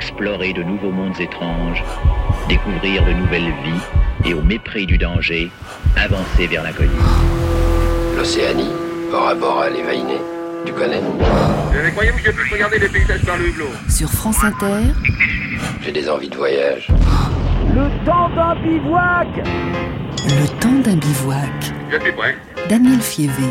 explorer de nouveaux mondes étranges, découvrir de nouvelles vies et au mépris du danger, avancer vers l'inconnu. L'Océanie, Bora Bora, les Vainés, tu connais? Croyez-vous que je puisse regarder les paysages par le hublot? Sur France Inter, J'ai des envies de voyage. Le temps d'un bivouac. le temps d'un bivouac. Je suis prêt. Daniel Fievé.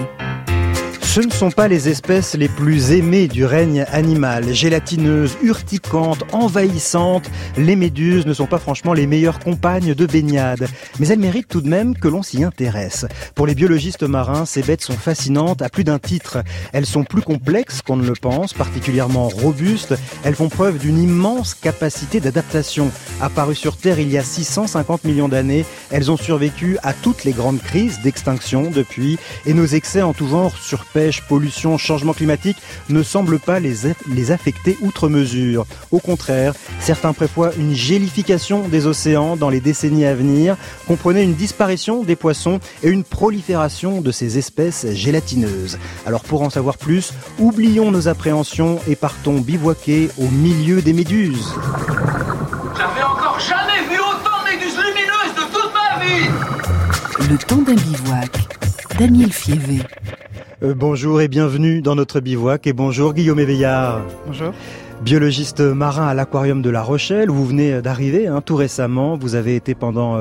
Ce ne sont pas les espèces les plus aimées du règne animal. Gélatineuses, urticantes, envahissantes, les méduses ne sont pas franchement les meilleures compagnes de baignade. Mais elles méritent tout de même que l'on s'y intéresse. Pour les biologistes marins, ces bêtes sont fascinantes à plus d'un titre. Elles sont plus complexes qu'on ne le pense, particulièrement robustes. Elles font preuve d'une immense capacité d'adaptation. Apparues sur Terre il y a 650 millions d'années, elles ont survécu à toutes les grandes crises d'extinction depuis, et nos excès en tout genre sur pêche, pollution, changement climatique ne semblent pas les affecter outre mesure. Au contraire, certains prévoient une gélification des océans dans les décennies à venir, comprenez une disparition des poissons et une prolifération de ces espèces gélatineuses. Alors pour en savoir plus, oublions nos appréhensions et partons bivouaquer au milieu des méduses. J'avais encore jamais vu autant de méduses lumineuses de toute ma vie. Le temps d'un bivouac. Daniel Fievé. Bonjour et bienvenue dans notre bivouac et bonjour Guillaume Éveillard. Bonjour. Biologiste marin à l'aquarium de La Rochelle, où vous venez d'arriver tout récemment. Vous avez été pendant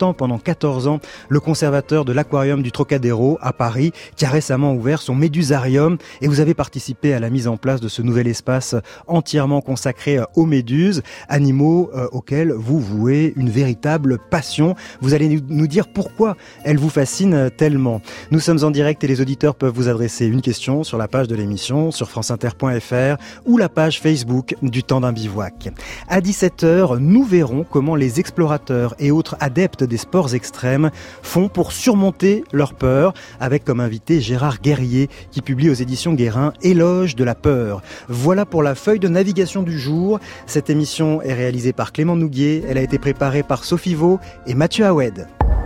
14 ans, le conservateur de l'aquarium du Trocadéro à Paris, qui a récemment ouvert son médusarium. Et vous avez participé à la mise en place de ce nouvel espace entièrement consacré aux méduses, animaux auxquels vous vouez une véritable passion. Vous allez nous dire pourquoi elles vous fascinent tellement. Nous sommes en direct et les auditeurs peuvent vous adresser une question sur la page de l'émission, sur franceinter.fr ou la page Facebook du temps d'un bivouac. À 17h, nous verrons comment les explorateurs et autres adeptes des sports extrêmes font pour surmonter leur peur, avec comme invité Gérard Guerrier, qui publie aux éditions Guérin Éloge de la peur. Voilà pour la feuille de navigation du jour. Cette émission est réalisée par Clément Nouguier. Elle a été préparée par Sophie Vaux et Mathieu Hawed.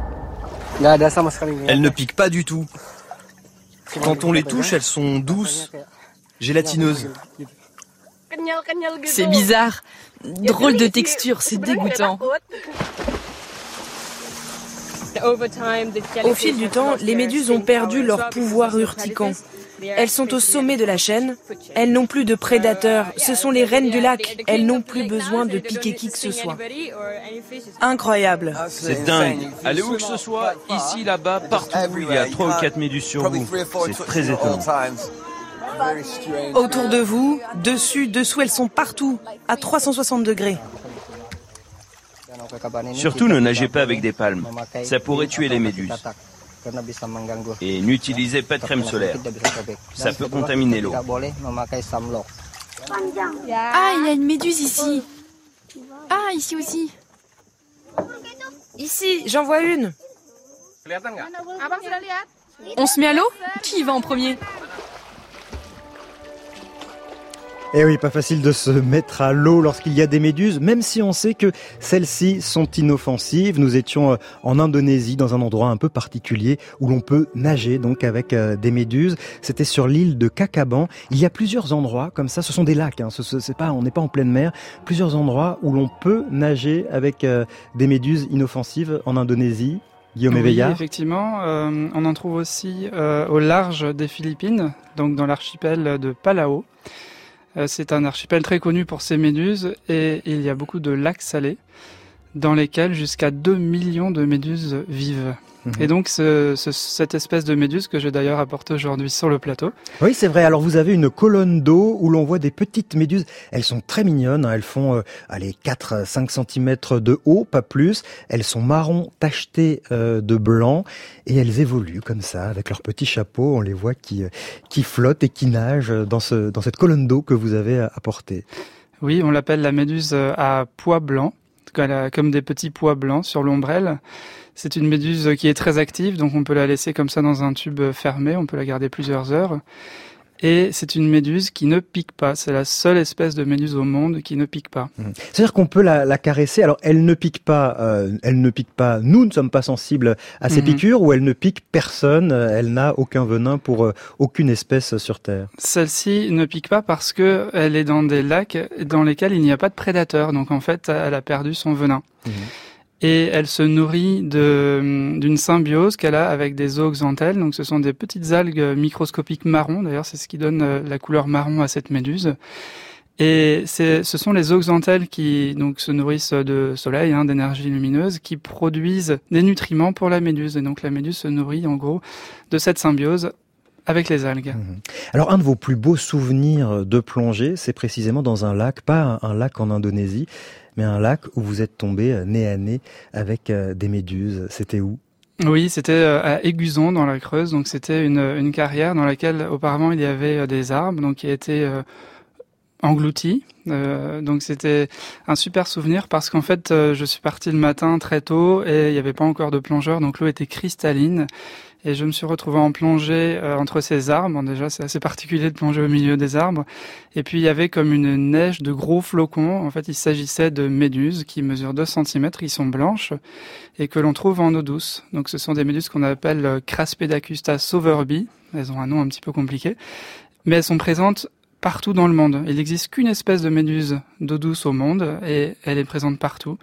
Elles ne piquent pas du tout. Quand on les touche, elles sont douces, gélatineuses. C'est bizarre. Drôle de texture, c'est dégoûtant. Au fil du temps, les méduses ont perdu leur pouvoir urticant. Elles sont au sommet de la chaîne. Elles n'ont plus de prédateurs. Ce sont les reines du lac. Elles n'ont plus besoin de piquer qui que ce soit. Incroyable. C'est dingue. Allez où que ce soit, ici, là-bas, partout, il y a 3 ou 4 méduses sur vous. C'est très étonnant. Autour de vous, dessus, dessous, elles sont partout, à 360 degrés. Surtout ne nagez pas avec des palmes. Ça pourrait tuer les méduses. Et n'utilisez pas de crème solaire. Ça peut contaminer l'eau. Ah, il y a une méduse ici. Ah, ici aussi. Ici, j'en vois une. On se met à l'eau? Qui y va en premier? Eh oui, pas facile de se mettre à l'eau lorsqu'il y a des méduses, même si on sait que celles-ci sont inoffensives. Nous étions en Indonésie, dans un endroit un peu particulier, où l'on peut nager donc avec des méduses. C'était sur l'île de Kakaban. Il y a plusieurs endroits comme ça, ce sont des lacs, on n'est pas en pleine mer. Plusieurs endroits où l'on peut nager avec des méduses inoffensives en Indonésie. Guillaume Éveillard. Oui, effectivement. On en trouve aussi au large des Philippines, donc dans l'archipel de Palau. C'est un archipel très connu pour ses méduses et il y a beaucoup de lacs salés dans lesquels jusqu'à 2 millions de méduses vivent. Et donc cette espèce de méduse que j'ai d'ailleurs apportée aujourd'hui sur le plateau. Oui, c'est vrai. Alors vous avez une colonne d'eau où l'on voit des petites méduses. Elles sont très mignonnes. Elles font 4-5 cm de haut, pas plus. Elles sont marron tachetées de blanc et elles évoluent comme ça avec leurs petits chapeaux. On les voit qui flottent et qui nagent dans cette colonne d'eau que vous avez apportée. Oui, on l'appelle la méduse à pois blanc, comme des petits pois blancs sur l'ombrelle. C'est une méduse qui est très active, donc on peut la laisser comme ça dans un tube fermé, on peut la garder plusieurs heures. Et c'est une méduse qui ne pique pas. C'est la seule espèce de méduse au monde qui ne pique pas. C'est-à-dire qu'on peut la caresser. Alors, elle ne pique pas. Nous ne sommes pas sensibles à ces piqûres, ou elle ne pique personne. Elle n'a aucun venin pour aucune espèce sur Terre. Celle-ci ne pique pas parce que elle est dans des lacs dans lesquels il n'y a pas de prédateurs. Donc, en fait, elle a perdu son venin. Et elle se nourrit d'une symbiose qu'elle a avec des zooxanthelles. Donc, ce sont des petites algues microscopiques marron. D'ailleurs, c'est ce qui donne la couleur marron à cette méduse. Et ce sont les zooxanthelles qui donc se nourrissent de soleil, d'énergie lumineuse, qui produisent des nutriments pour la méduse. Et donc, la méduse se nourrit, en gros, de cette symbiose avec les algues. Alors, un de vos plus beaux souvenirs de plongée, c'est précisément dans un lac, pas un lac en Indonésie, mais un lac où vous êtes tombé nez à nez avec des méduses. C'était où ? Oui, c'était à Aiguzon, dans la Creuse. Donc, c'était une carrière dans laquelle, auparavant, il y avait des arbres, donc qui étaient engloutis. Donc, c'était un super souvenir parce qu'en fait, je suis parti le matin très tôt et il n'y avait pas encore de plongeurs, donc l'eau était cristalline. Et je me suis retrouvé en plongée entre ces arbres. Bon, déjà, c'est assez particulier de plonger au milieu des arbres. Et puis, il y avait comme une neige de gros flocons. En fait, il s'agissait de méduses qui mesurent 2 cm, qui sont blanches et que l'on trouve en eau douce. Donc, ce sont des méduses qu'on appelle Craspedacusta sauverbi. Elles ont un nom un petit peu compliqué. Mais elles sont présentes partout dans le monde. Il n'existe qu'une espèce de méduse d'eau douce au monde et elle est présente partout.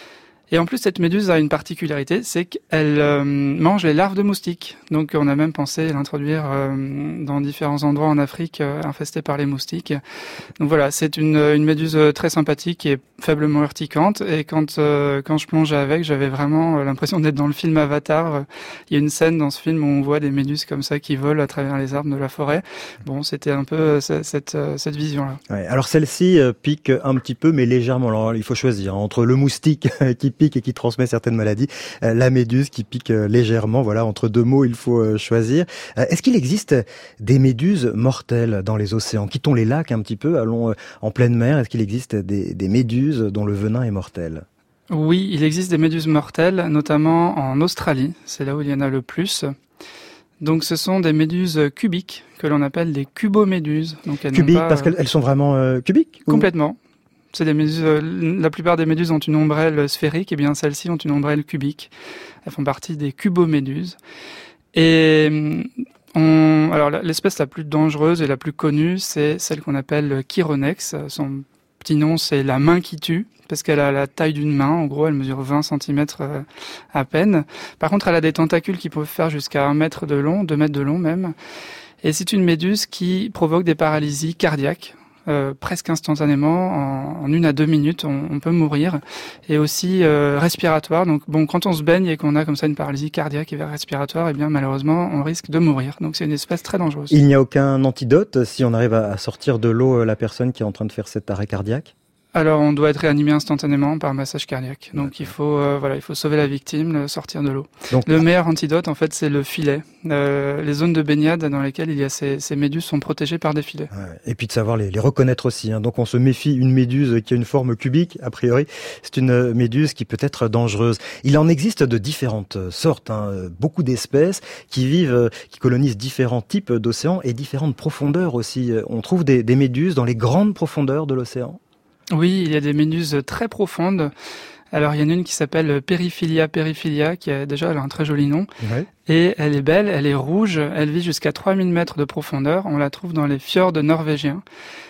Et en plus, cette méduse a une particularité, c'est qu'elle mange les larves de moustiques. Donc, on a même pensé l'introduire dans différents endroits en Afrique infestés par les moustiques. Donc voilà, c'est une méduse très sympathique et faiblement urticante. Et quand je plongeais avec, j'avais vraiment l'impression d'être dans le film Avatar. Il y a une scène dans ce film où on voit des méduses comme ça qui volent à travers les arbres de la forêt. Bon, c'était un peu cette vision-là. Ouais, alors celle-ci pique un petit peu, mais légèrement. Alors, il faut choisir entre le moustique qui pique et qui transmet certaines maladies, la méduse qui pique légèrement. Voilà, entre deux mots, il faut choisir. Est-ce qu'il existe des méduses mortelles dans les océans? Quittons les lacs un petit peu, allons en pleine mer. Est-ce qu'il existe des méduses dont le venin est mortel? Oui, il existe des méduses mortelles, notamment en Australie. C'est là où il y en a le plus. Donc, ce sont des méduses cubiques que l'on appelle des cuboméduses. Donc, cubiques parce qu'elles sont vraiment cubiques? Complètement. C'est des méduses. La plupart des méduses ont une ombrelle sphérique, et bien celles-ci ont une ombrelle cubique. Elles font partie des cuboméduses. Et alors l'espèce la plus dangereuse et la plus connue, c'est celle qu'on appelle Chironex. Son petit nom, c'est la main qui tue, parce qu'elle a la taille d'une main. En gros, elle mesure 20 cm à peine. Par contre, elle a des tentacules qui peuvent faire jusqu'à 1 mètre de long, 2 mètres de long même. Et c'est une méduse qui provoque des paralysies cardiaques. Presque instantanément, en 1 à 2 minutes, on peut mourir, et aussi respiratoire. Donc bon, quand on se baigne et qu'on a comme ça une paralysie cardiaque et respiratoire, eh bien malheureusement, on risque de mourir. Donc c'est une espèce très dangereuse. Il n'y a aucun antidote si on arrive à sortir de l'eau la personne qui est en train de faire cet arrêt cardiaque? Alors, on doit être réanimé instantanément par massage cardiaque. Donc, il faut sauver la victime, le sortir de l'eau. Donc, le meilleur antidote, en fait, c'est le filet. Les zones de baignade dans lesquelles il y a ces méduses sont protégées par des filets. Ouais. Et puis de savoir les reconnaître aussi. Donc, on se méfie. Une méduse qui a une forme cubique, a priori, c'est une méduse qui peut être dangereuse. Il en existe de différentes sortes, beaucoup d'espèces qui colonisent différents types d'océans et différentes profondeurs aussi. On trouve des méduses dans les grandes profondeurs de l'océan. Oui, il y a des méduses très profondes. Alors, il y en a une qui s'appelle Periphilia, qui a déjà elle a un très joli nom. Ouais. Et elle est belle, elle est rouge, elle vit jusqu'à 3000 mètres de profondeur. On la trouve dans les fjords norvégiens.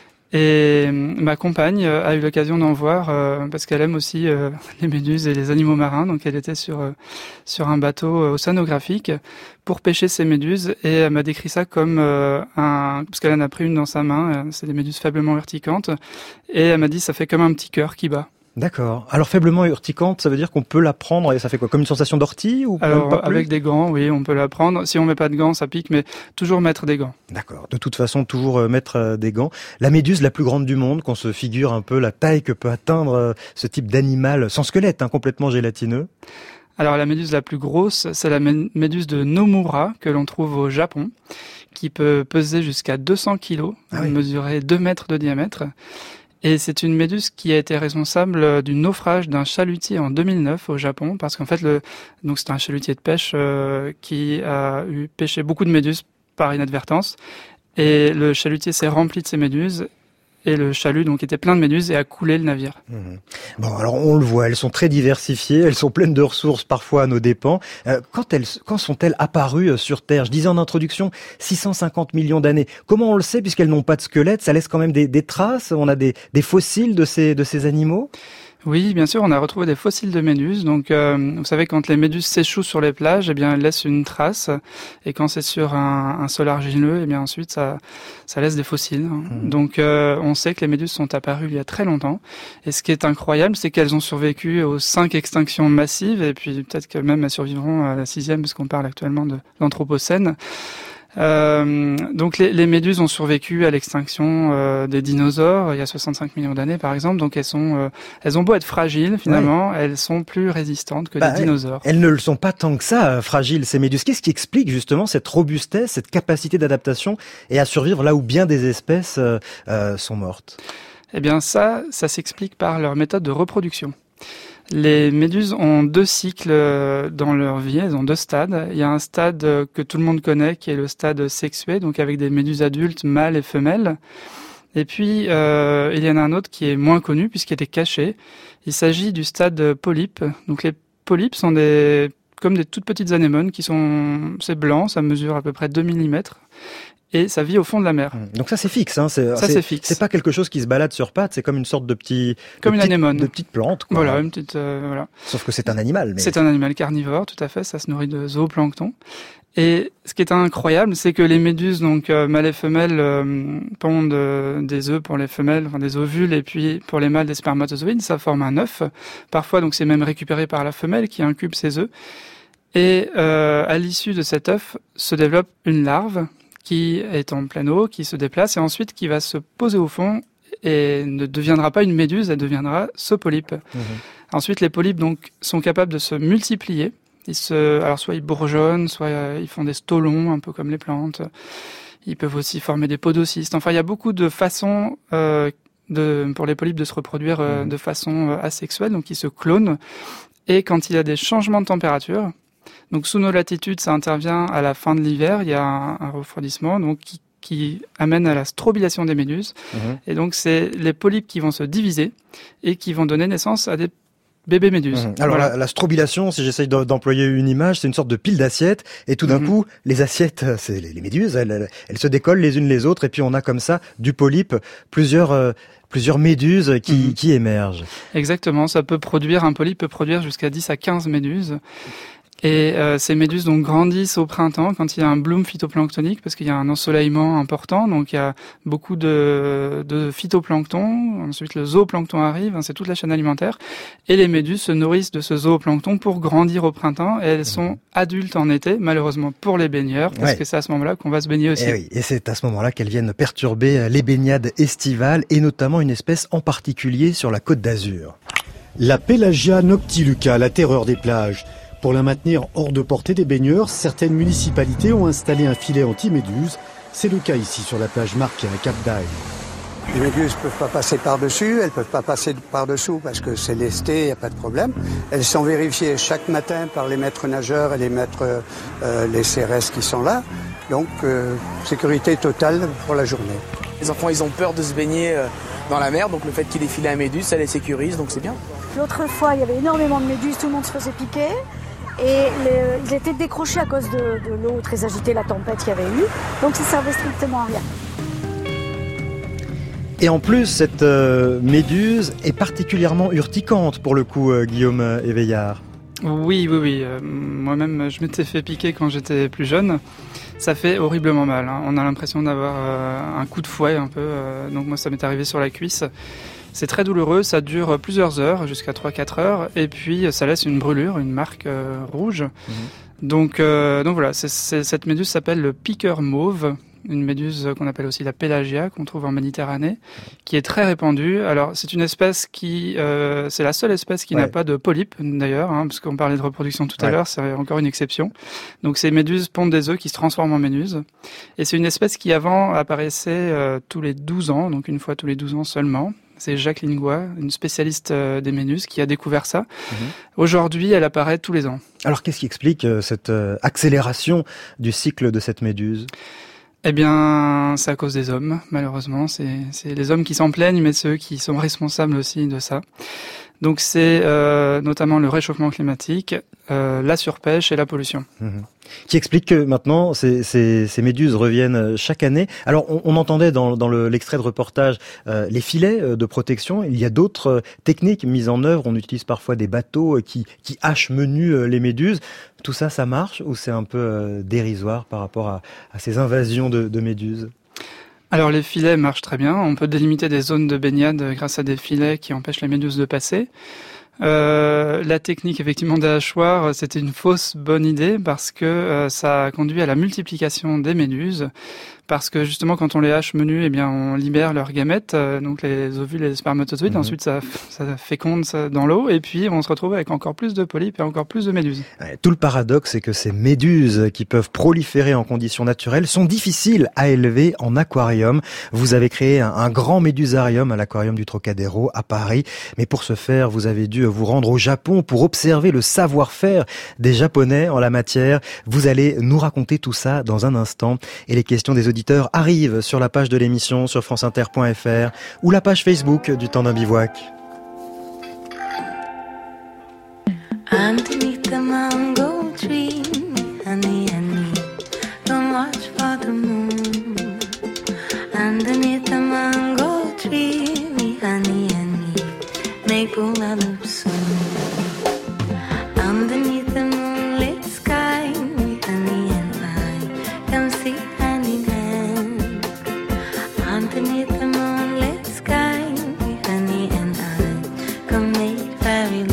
Et ma compagne a eu l'occasion d'en voir parce qu'elle aime aussi les méduses et les animaux marins. Donc, elle était sur un bateau océanographique pour pêcher ces méduses, et elle m'a décrit ça comme parce qu'elle en a pris une dans sa main. C'est des méduses faiblement urticantes, et elle m'a dit ça fait comme un petit cœur qui bat. D'accord. Alors faiblement urticante, ça veut dire qu'on peut la prendre et ça fait quoi? Comme une sensation d'ortie ou alors, pas plus? Avec des gants, oui, on peut la prendre. Si on met pas de gants, ça pique, mais toujours mettre des gants. D'accord. De toute façon, toujours mettre des gants. La méduse la plus grande du monde, qu'on se figure un peu la taille que peut atteindre ce type d'animal sans squelette, complètement gélatineux. Alors la méduse la plus grosse, c'est la méduse de Nomura que l'on trouve au Japon, qui peut peser jusqu'à 200 kilos, mesurer 2 mètres de diamètre. Et c'est une méduse qui a été responsable du naufrage d'un chalutier en 2009 au Japon, parce qu'en fait, donc c'était un chalutier de pêche qui a pêché beaucoup de méduses par inadvertance. Et le chalutier s'est rempli de ces méduses. Et le chalut donc était plein de méduses et a coulé le navire. Bon, alors on le voit, elles sont très diversifiées, elles sont pleines de ressources, parfois à nos dépens. Quand sont-elles apparues sur Terre? Je disais en introduction, 650 millions d'années. Comment on le sait, puisqu'elles n'ont pas de squelette? Ça laisse quand même des traces? On a des fossiles de ces animaux? Oui, bien sûr, on a retrouvé des fossiles de méduses. Donc, vous savez, quand les méduses s'échouent sur les plages, eh bien, elles laissent une trace. Et quand c'est sur un sol argileux, eh bien, ensuite, ça laisse des fossiles. Donc, on sait que les méduses sont apparues il y a très longtemps. Et ce qui est incroyable, c'est qu'elles ont survécu aux 5 extinctions massives. Et puis, peut-être que même elles survivront à la 6e, parce qu'on parle actuellement de l'Anthropocène. Donc les méduses ont survécu à l'extinction des dinosaures il y a 65 millions d'années par exemple. Donc elles ont beau être fragiles finalement, elles sont plus résistantes que les dinosaures. Elles ne le sont pas tant que ça fragiles ces méduses. Qu'est-ce qui explique justement cette robustesse, cette capacité d'adaptation et à survivre là où bien des espèces sont mortes? Eh bien ça s'explique par leur méthode de reproduction. Les méduses ont 2 cycles dans leur vie, elles ont 2 stades. Il y a un stade que tout le monde connaît qui est le stade sexué, donc avec des méduses adultes, mâles et femelles. Et puis il y en a un autre qui est moins connu puisqu'il était caché. Il s'agit du stade polype. Donc les polypes sont comme des toutes petites anémones c'est blanc, ça mesure à peu près 2 mm. Et ça vit au fond de la mer. Donc ça c'est fixe, hein. C'est fixe. C'est pas quelque chose qui se balade sur pattes, c'est comme une sorte de une anémone. De petite plante, quoi. Voilà, une petite, voilà. Sauf que c'est un animal. C'est un animal carnivore, tout à fait, ça se nourrit de zooplancton. Et ce qui est incroyable, c'est que les méduses, donc mâles et femelles, pondent des œufs pour les femelles, enfin des ovules, et puis pour les mâles des spermatozoïdes, ça forme un œuf. Parfois, donc c'est même récupéré par la femelle qui incube ses œufs. Et à l'issue de cet œuf se développe une larve qui est en pleine eau, qui se déplace et ensuite qui va se poser au fond et ne deviendra pas une méduse, elle deviendra ce polype. Ensuite, les polypes donc sont capables de se multiplier. Alors soit ils bourgeonnent, soit ils font des stolons, un peu comme les plantes. Ils peuvent aussi former des podocystes. Enfin, il y a beaucoup de façons pour les polypes de se reproduire de façon asexuelle, donc ils se clonent. Et quand il y a des changements de température, donc sous nos latitudes, ça intervient à la fin de l'hiver, il y a un refroidissement donc qui amène à la strobilation des méduses. Et donc c'est les polypes qui vont se diviser et qui vont donner naissance à des bébés méduses. Alors la strobilation, si j'essaye d'employer une image, c'est une sorte de pile d'assiettes et tout d'un coup, les assiettes, c'est les méduses, elles se décollent les unes les autres et puis on a comme ça du polype plusieurs méduses qui émergent. Exactement, un polype peut produire jusqu'à 10 à 15 méduses. Et ces méduses donc grandissent au printemps quand il y a un bloom phytoplanctonique parce qu'il y a un ensoleillement important, donc il y a beaucoup de phytoplancton. Ensuite le zooplancton arrive, c'est toute la chaîne alimentaire, et les méduses se nourrissent de ce zooplancton pour grandir au printemps. Et elles sont adultes en été, malheureusement pour les baigneurs, parce que c'est à ce moment-là qu'on va se baigner aussi. Et c'est à ce moment-là qu'elles viennent perturber les baignades estivales et notamment une espèce en particulier sur la Côte d'Azur. La Pelagia noctiluca, la terreur des plages. Pour la maintenir hors de portée des baigneurs, certaines municipalités ont installé un filet anti-méduses. C'est le cas ici sur la plage Marquet à Cap d'Aille. Les méduses ne peuvent pas passer par-dessus, elles ne peuvent pas passer par-dessous parce que c'est lesté, il n'y a pas de problème. Elles sont vérifiées chaque matin par les maîtres nageurs et les maîtres les CRS qui sont là. Donc sécurité totale pour la journée. Les enfants, ils ont peur de se baigner dans la mer, donc le fait qu'il y ait des filets à méduses, ça les sécurise, donc c'est bien. L'autre fois, il y avait énormément de méduses, tout le monde se faisait piquer. Et ils étaient décrochés à cause de l'eau très agitée, la tempête qu'il y avait eu. Donc ça servait strictement à rien. Et en plus, cette méduse est particulièrement urticante pour le coup, Guillaume Éveillard. Oui. Moi-même, je m'étais fait piquer quand j'étais plus jeune. Ça fait horriblement mal. On a l'impression d'avoir un coup de fouet un peu. Donc moi, ça m'est arrivé sur la cuisse. C'est très douloureux, ça dure plusieurs heures, jusqu'à 3-4 heures, et puis ça laisse une brûlure, une marque rouge. Donc voilà, cette méduse s'appelle le piqueur mauve, une méduse qu'on appelle aussi la Pelagia, qu'on trouve en Méditerranée, qui est très répandue. Alors c'est une espèce c'est la seule espèce qui n'a pas de polype d'ailleurs, parce qu'on parlait de reproduction tout à l'heure, c'est encore une exception. Donc ces méduses pondent des œufs qui se transforment en méduses. Et c'est une espèce qui avant apparaissait tous les 12 ans, donc une fois tous les 12 ans seulement. C'est Jacqueline Goua, une spécialiste des méduses, qui a découvert ça. Aujourd'hui, elle apparaît tous les ans. Alors, qu'est-ce qui explique cette accélération du cycle de cette méduse ? Eh bien, c'est à cause des hommes, malheureusement. C'est les hommes qui s'en plaignent, mais c'est eux qui sont responsables aussi de ça. Donc c'est notamment le réchauffement climatique, la surpêche et la pollution. Qui explique que maintenant ces méduses reviennent chaque année. Alors on entendait dans l'extrait de reportage les filets de protection. Il y a d'autres techniques mises en œuvre. On utilise parfois des bateaux qui hachent menu les méduses. Tout ça, ça marche ou c'est un peu dérisoire par rapport à ces invasions de méduses? Alors les filets marchent très bien. On peut délimiter des zones de baignade grâce à des filets qui empêchent les méduses de passer. La technique effectivement des hachoirs, c'était une fausse bonne idée parce que ça a conduit à la multiplication des méduses. Parce que justement, quand on les hache menus, eh bien, on libère leurs gamètes, donc les ovules et les spermatozoïdes. Ensuite, ça féconde dans l'eau, et puis on se retrouve avec encore plus de polypes et encore plus de méduses. Tout le paradoxe, c'est que ces méduses qui peuvent proliférer en conditions naturelles sont difficiles à élever en aquarium. Vous avez créé un grand médusarium à l'aquarium du Trocadéro à Paris, mais pour ce faire, vous avez dû vous rendre au Japon pour observer le savoir-faire des Japonais en la matière. Vous allez nous raconter tout ça dans un instant, et les questions des auditeurs arrivent sur la page de l'émission sur franceinter.fr ou la page Facebook du Temps d'un bivouac. Underneath the mango tree, honey, honey, don't watch for the moon. Underneath the mango tree, honey, honey, make hula loop soon. Underneath the moonlit sky, honey and I come see hand in hand. Underneath the moonlit sky, honey and I come make fairyland.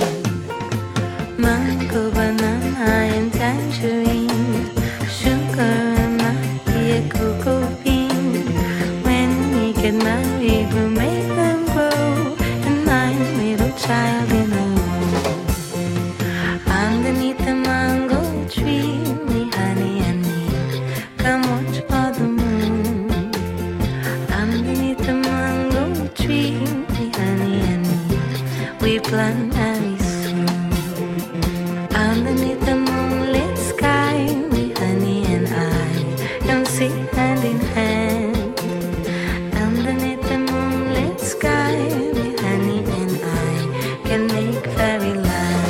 Mango, banana and tangerine, sugar and Maria cocoa bean. When we get married, we'll make them grow, and my little child in a room. Underneath the mango tree, honey and me, come watch for the moon. Underneath the mango tree, honey and me, we plan very soon. Underneath the moonlit sky, honey and I can see hand in hand. Underneath the moonlit sky, honey and I can make fairyland.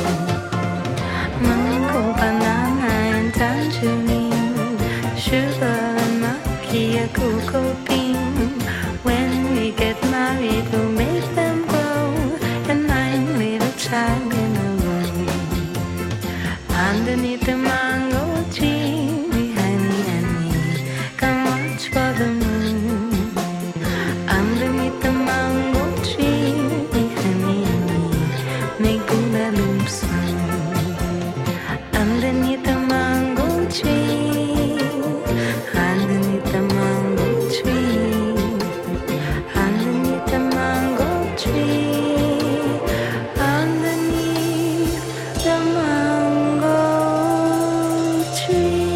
Mango, banana and tangerine, sugar and macchia, cocoa bean. When we get married, we'll make them grow, and I'm little child in a room. Underneath the mango tree, honey and me, come watch for the moon. Underneath the mango tree, honey and me, make hula loop soon. Underneath the mango tree, underneath the mango tree, underneath the mango tree, underneath the mango tree.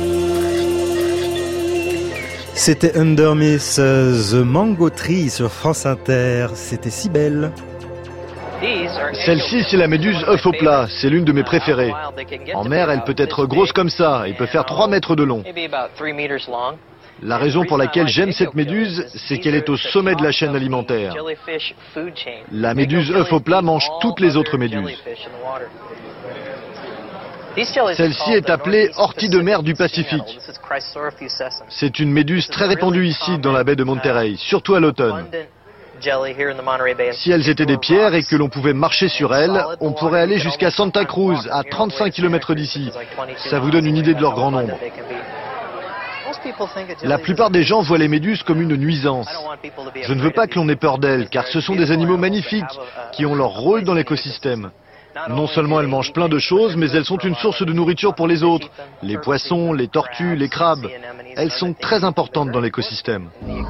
C'était Undermiss The Mango Tree sur France Inter. C'était si belle. Celle-ci, c'est la méduse œuf au plat. C'est l'une de mes préférées. En mer, elle peut être grosse comme ça et peut faire 3 mètres de long. La raison pour laquelle j'aime cette méduse, c'est qu'elle est au sommet de la chaîne alimentaire. La méduse œuf au plat mange toutes les autres méduses. Celle-ci est appelée ortie de mer du Pacifique. C'est une méduse très répandue ici dans la baie de Monterey, surtout à l'automne. Si elles étaient des pierres et que l'on pouvait marcher sur elles, on pourrait aller jusqu'à Santa Cruz, à 35 km d'ici. Ça vous donne une idée de leur grand nombre. La plupart des gens voient les méduses comme une nuisance. Je ne veux pas que l'on ait peur d'elles, car ce sont des animaux magnifiques qui ont leur rôle dans l'écosystème. Non seulement elles mangent plein de choses, mais elles sont une source de nourriture pour les autres. Les poissons, les tortues, les crabes. Elles sont très importantes dans l'écosystème.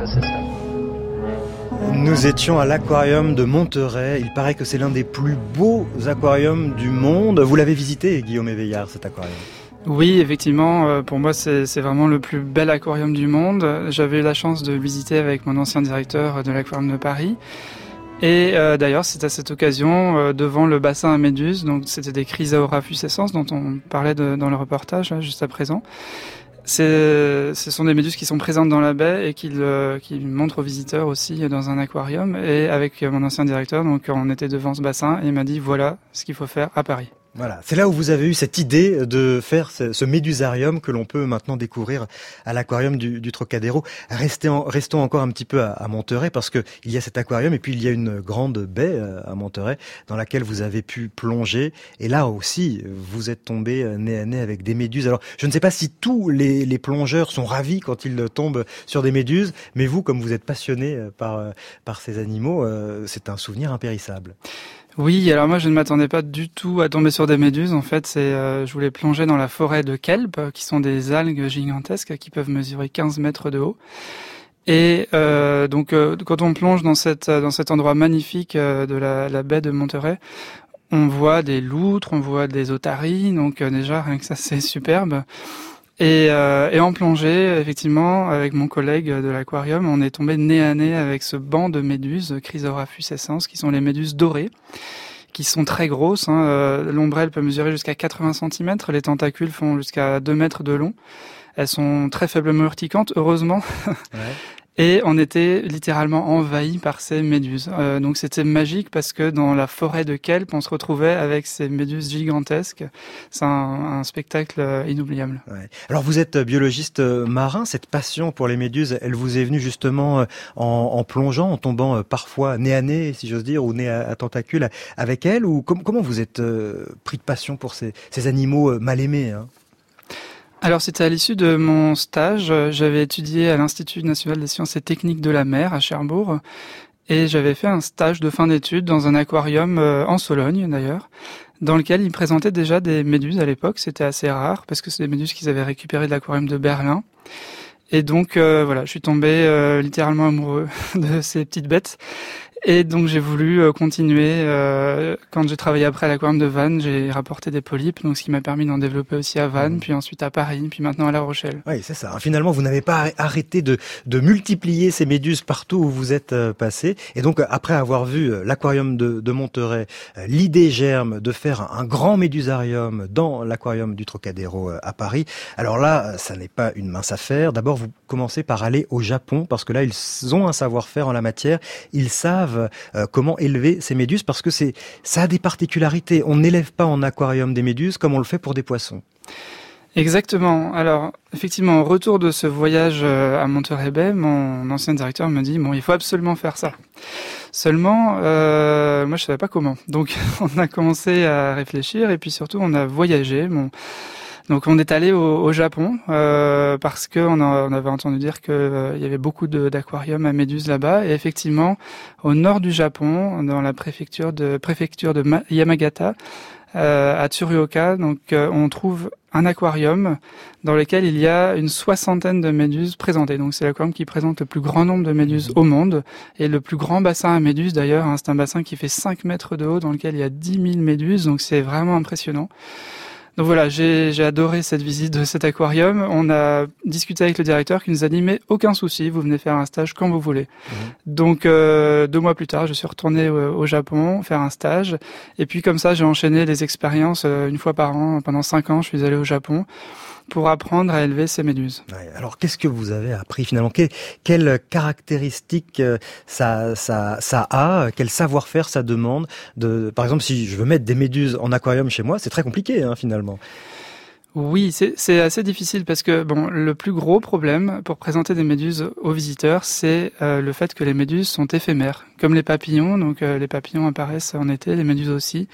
Nous étions à l'aquarium de Monterey. Il paraît que c'est l'un des plus beaux aquariums du monde. Vous l'avez visité, Guillaume Éveillard, cet aquarium? Oui, effectivement, pour moi c'est vraiment le plus bel aquarium du monde. J'avais eu la chance de le visiter avec mon ancien directeur de l'aquarium de Paris. Et d'ailleurs, c'est à cette occasion, devant le bassin à méduses, donc c'était des Chrysaora fuscescens dont on parlait dans le reportage là, juste à présent. Ce sont des méduses qui sont présentes dans la baie et qui montrent aux visiteurs aussi dans un aquarium. Et avec mon ancien directeur, donc on était devant ce bassin et il m'a dit voilà ce qu'il faut faire à Paris. Voilà, c'est là où vous avez eu cette idée de faire ce médusarium que l'on peut maintenant découvrir à l'aquarium du Trocadéro. Restons encore un petit peu à Monterey parce que il y a cet aquarium et puis il y a une grande baie à Monterey dans laquelle vous avez pu plonger. Et là aussi, vous êtes tombé nez à nez avec des méduses. Alors, je ne sais pas si tous les plongeurs sont ravis quand ils tombent sur des méduses, mais vous, comme vous êtes passionné par ces animaux, c'est un souvenir impérissable. Oui, alors moi je ne m'attendais pas du tout à tomber sur des méduses. En fait, je voulais plonger dans la forêt de kelp, qui sont des algues gigantesques qui peuvent mesurer 15 mètres de haut. Et donc quand on plonge dans cet endroit magnifique de la baie de Monterey, on voit des loutres, on voit des otaries, donc déjà rien que ça c'est superbe. Et en plongée, effectivement, avec mon collègue de l'aquarium, on est tombé nez à nez avec ce banc de méduses, Chrysora fuscescens, qui sont les méduses dorées, qui sont très grosses. L'ombrelle peut mesurer jusqu'à 80 cm, les tentacules font jusqu'à 2 mètres de long. Elles sont très faiblement urticantes, heureusement. Ouais. Et on était littéralement envahi par ces méduses. Donc c'était magique parce que dans la forêt de kelp, on se retrouvait avec ces méduses gigantesques. C'est un spectacle inoubliable. Ouais. Alors vous êtes biologiste marin, cette passion pour les méduses, elle vous est venue justement en plongeant, en tombant parfois nez à nez, si j'ose dire, ou nez à tentacules avec elles, ou comment vous êtes pris de passion pour ces animaux mal aimés, hein? Alors c'était à l'issue de mon stage, j'avais étudié à l'Institut national des sciences et techniques de la mer à Cherbourg et j'avais fait un stage de fin d'études dans un aquarium en Sologne d'ailleurs, dans lequel ils présentaient déjà des méduses à l'époque, c'était assez rare parce que c'est des méduses qu'ils avaient récupérées de l'aquarium de Berlin. Et donc voilà, je suis tombé littéralement amoureux de ces petites bêtes. Et donc j'ai voulu continuer. Quand j'ai travaillé après à l'aquarium de Vannes, j'ai rapporté des polypes, donc ce qui m'a permis d'en développer aussi à Vannes, puis ensuite à Paris, puis maintenant à La Rochelle. Oui, c'est ça. Finalement, vous n'avez pas arrêté de multiplier ces méduses partout où vous êtes passé. Et donc après avoir vu l'aquarium de Monterey, l'idée germe de faire un grand médusarium dans l'aquarium du Trocadéro à Paris. Alors là, ça n'est pas une mince affaire. D'abord, vous commencez par aller au Japon, parce que là, ils ont un savoir-faire en la matière. Ils savent comment élever ces méduses, parce que ça a des particularités. On n'élève pas en aquarium des méduses comme on le fait pour des poissons. Exactement. Alors, effectivement, au retour de ce voyage à Monterey Bay, mon ancien directeur me dit, bon, il faut absolument faire ça. Seulement, moi, je savais pas comment. Donc, on a commencé à réfléchir et puis surtout, on a voyagé. Donc on est allé au Japon parce que on avait entendu dire que il y avait beaucoup d'aquariums à méduses là-bas, et effectivement au nord du Japon, dans la préfecture de Yamagata, à Tsuruoka, donc on trouve un aquarium dans lequel il y a une 60aine de méduses présentées. Donc c'est l'aquarium qui présente le plus grand nombre de méduses au monde et le plus grand bassin à méduses d'ailleurs, c'est un bassin qui fait 5 mètres de haut dans lequel il y a 10 000 méduses, donc c'est vraiment impressionnant. Donc voilà, j'ai adoré cette visite de cet aquarium. On a discuté avec le directeur qui nous a dit mais aucun souci, vous venez faire un stage quand vous voulez. Donc 2 mois plus tard, je suis retourné au Japon faire un stage, et puis comme ça j'ai enchaîné les expériences une fois par an. Pendant 5 ans, je suis allé au Japon pour apprendre à élever ces méduses. Ouais, alors qu'est-ce que vous avez appris finalement? Quelles caractéristiques ça a? Quel savoir-faire ça demande? Par exemple, si je veux mettre des méduses en aquarium chez moi, c'est très compliqué finalement. Oui, c'est assez difficile parce que le plus gros problème pour présenter des méduses aux visiteurs, c'est le fait que les méduses sont éphémères, comme les papillons. Donc les papillons apparaissent en été, les méduses aussi.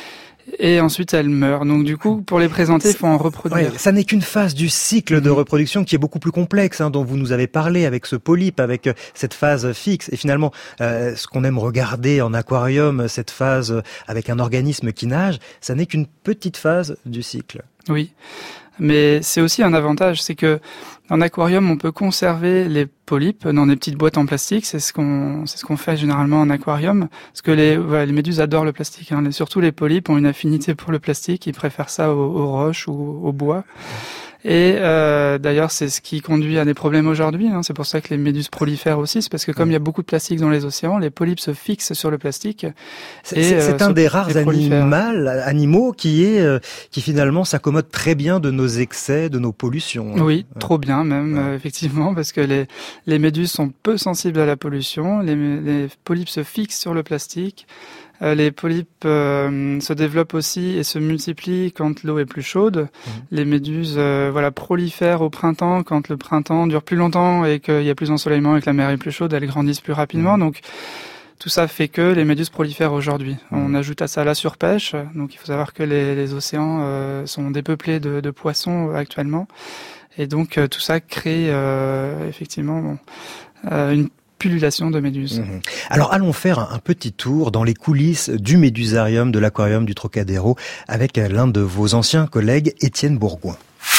Et ensuite elles meurent. Donc du coup, pour les présenter, il faut en reproduire. Ouais, ça n'est qu'une phase du cycle de reproduction qui est beaucoup plus complexe, dont vous nous avez parlé, avec ce polype, avec cette phase fixe. Et finalement, ce qu'on aime regarder en aquarium, cette phase avec un organisme qui nage, ça n'est qu'une petite phase du cycle. Oui. Mais c'est aussi un avantage, c'est que En aquarium, on peut conserver les polypes dans des petites boîtes en plastique. C'est ce qu'on fait généralement en aquarium. Parce que les méduses adorent le plastique. Hein. Surtout les polypes ont une affinité pour le plastique. Ils préfèrent ça aux roches ou au bois. Et d'ailleurs, c'est ce qui conduit à des problèmes aujourd'hui. Hein. C'est pour ça que les méduses prolifèrent aussi. C'est parce que comme il y a beaucoup de plastique dans les océans, les polypes se fixent sur le plastique. C'est un des rares animaux qui finalement s'accommode très bien de nos excès, de nos pollutions. Oui, trop bien même, effectivement, parce que les méduses sont peu sensibles à la pollution. Les polypes se fixent sur le plastique. Les polypes se développent aussi et se multiplient quand l'eau est plus chaude. Les méduses prolifèrent au printemps quand le printemps dure plus longtemps et qu'il y a plus d'ensoleillement et que la mer est plus chaude, elles grandissent plus rapidement. Donc tout ça fait que les méduses prolifèrent aujourd'hui. On ajoute à ça la surpêche. Donc il faut savoir que les océans sont dépeuplés de poissons actuellement. Et donc tout ça crée effectivement une pullulation de méduses. Alors allons faire un petit tour dans les coulisses du médusarium de l'aquarium du Trocadéro avec l'un de vos anciens collègues, Étienne Bourgoin.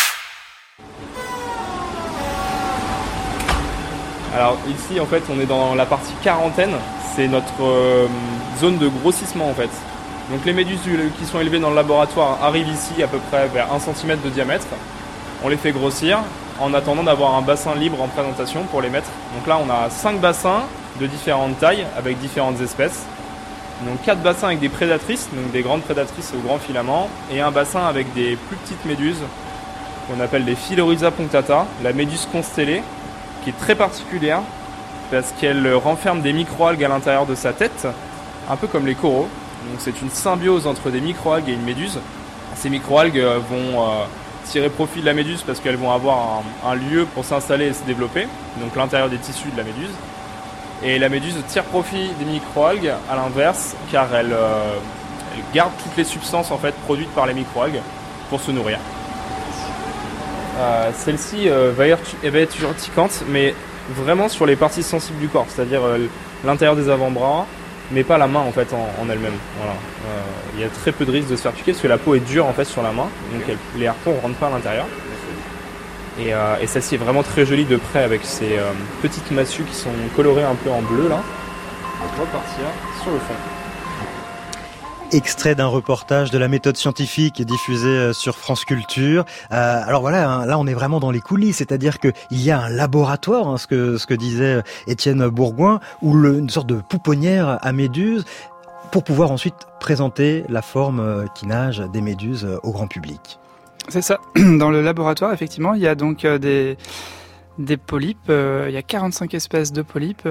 Alors ici en fait on est dans la partie quarantaine, c'est notre zone de grossissement en fait. Donc les méduses qui sont élevées dans le laboratoire arrivent ici à peu près vers 1 cm de diamètre. On les fait grossir en attendant d'avoir un bassin libre en présentation pour les mettre. Donc là on a 5 bassins de différentes tailles avec différentes espèces. Donc 4 bassins avec des prédatrices, donc des grandes prédatrices aux grands filaments, et un bassin avec des plus petites méduses qu'on appelle les Phylorhiza punctata, la méduse constellée, qui est très particulière parce qu'elle renferme des microalgues à l'intérieur de sa tête, un peu comme les coraux. Donc c'est une symbiose entre des microalgues et une méduse. Ces microalgues vont tirer profit de la méduse parce qu'elles vont avoir un lieu pour s'installer et se développer, donc l'intérieur des tissus de la méduse. Et la méduse tire profit des microalgues à l'inverse, car elle garde toutes les substances en fait produites par les microalgues pour se nourrir. Celle-ci va être urticante, mais vraiment sur les parties sensibles du corps, c'est-à-dire l'intérieur des avant-bras, mais pas la main en fait en elle-même. Voilà. Il y a très peu de risques de se faire piquer parce que la peau est dure en fait sur la main, donc les harpons ne rentrent pas à l'intérieur. Et celle-ci est vraiment très jolie de près avec ces petites massues qui sont colorées un peu en bleu là. On va partir sur le fond. Extrait d'un reportage de la méthode scientifique diffusé sur France Culture. Alors voilà, là on est vraiment dans les coulisses, c'est-à-dire qu'il y a un laboratoire, ce que disait Étienne Bourgoin, ou une sorte de pouponnière à méduses, pour pouvoir ensuite présenter la forme qui nage des méduses au grand public. C'est ça. Dans le laboratoire, effectivement, il y a donc des polypes. Il y a 45 espèces de polypes.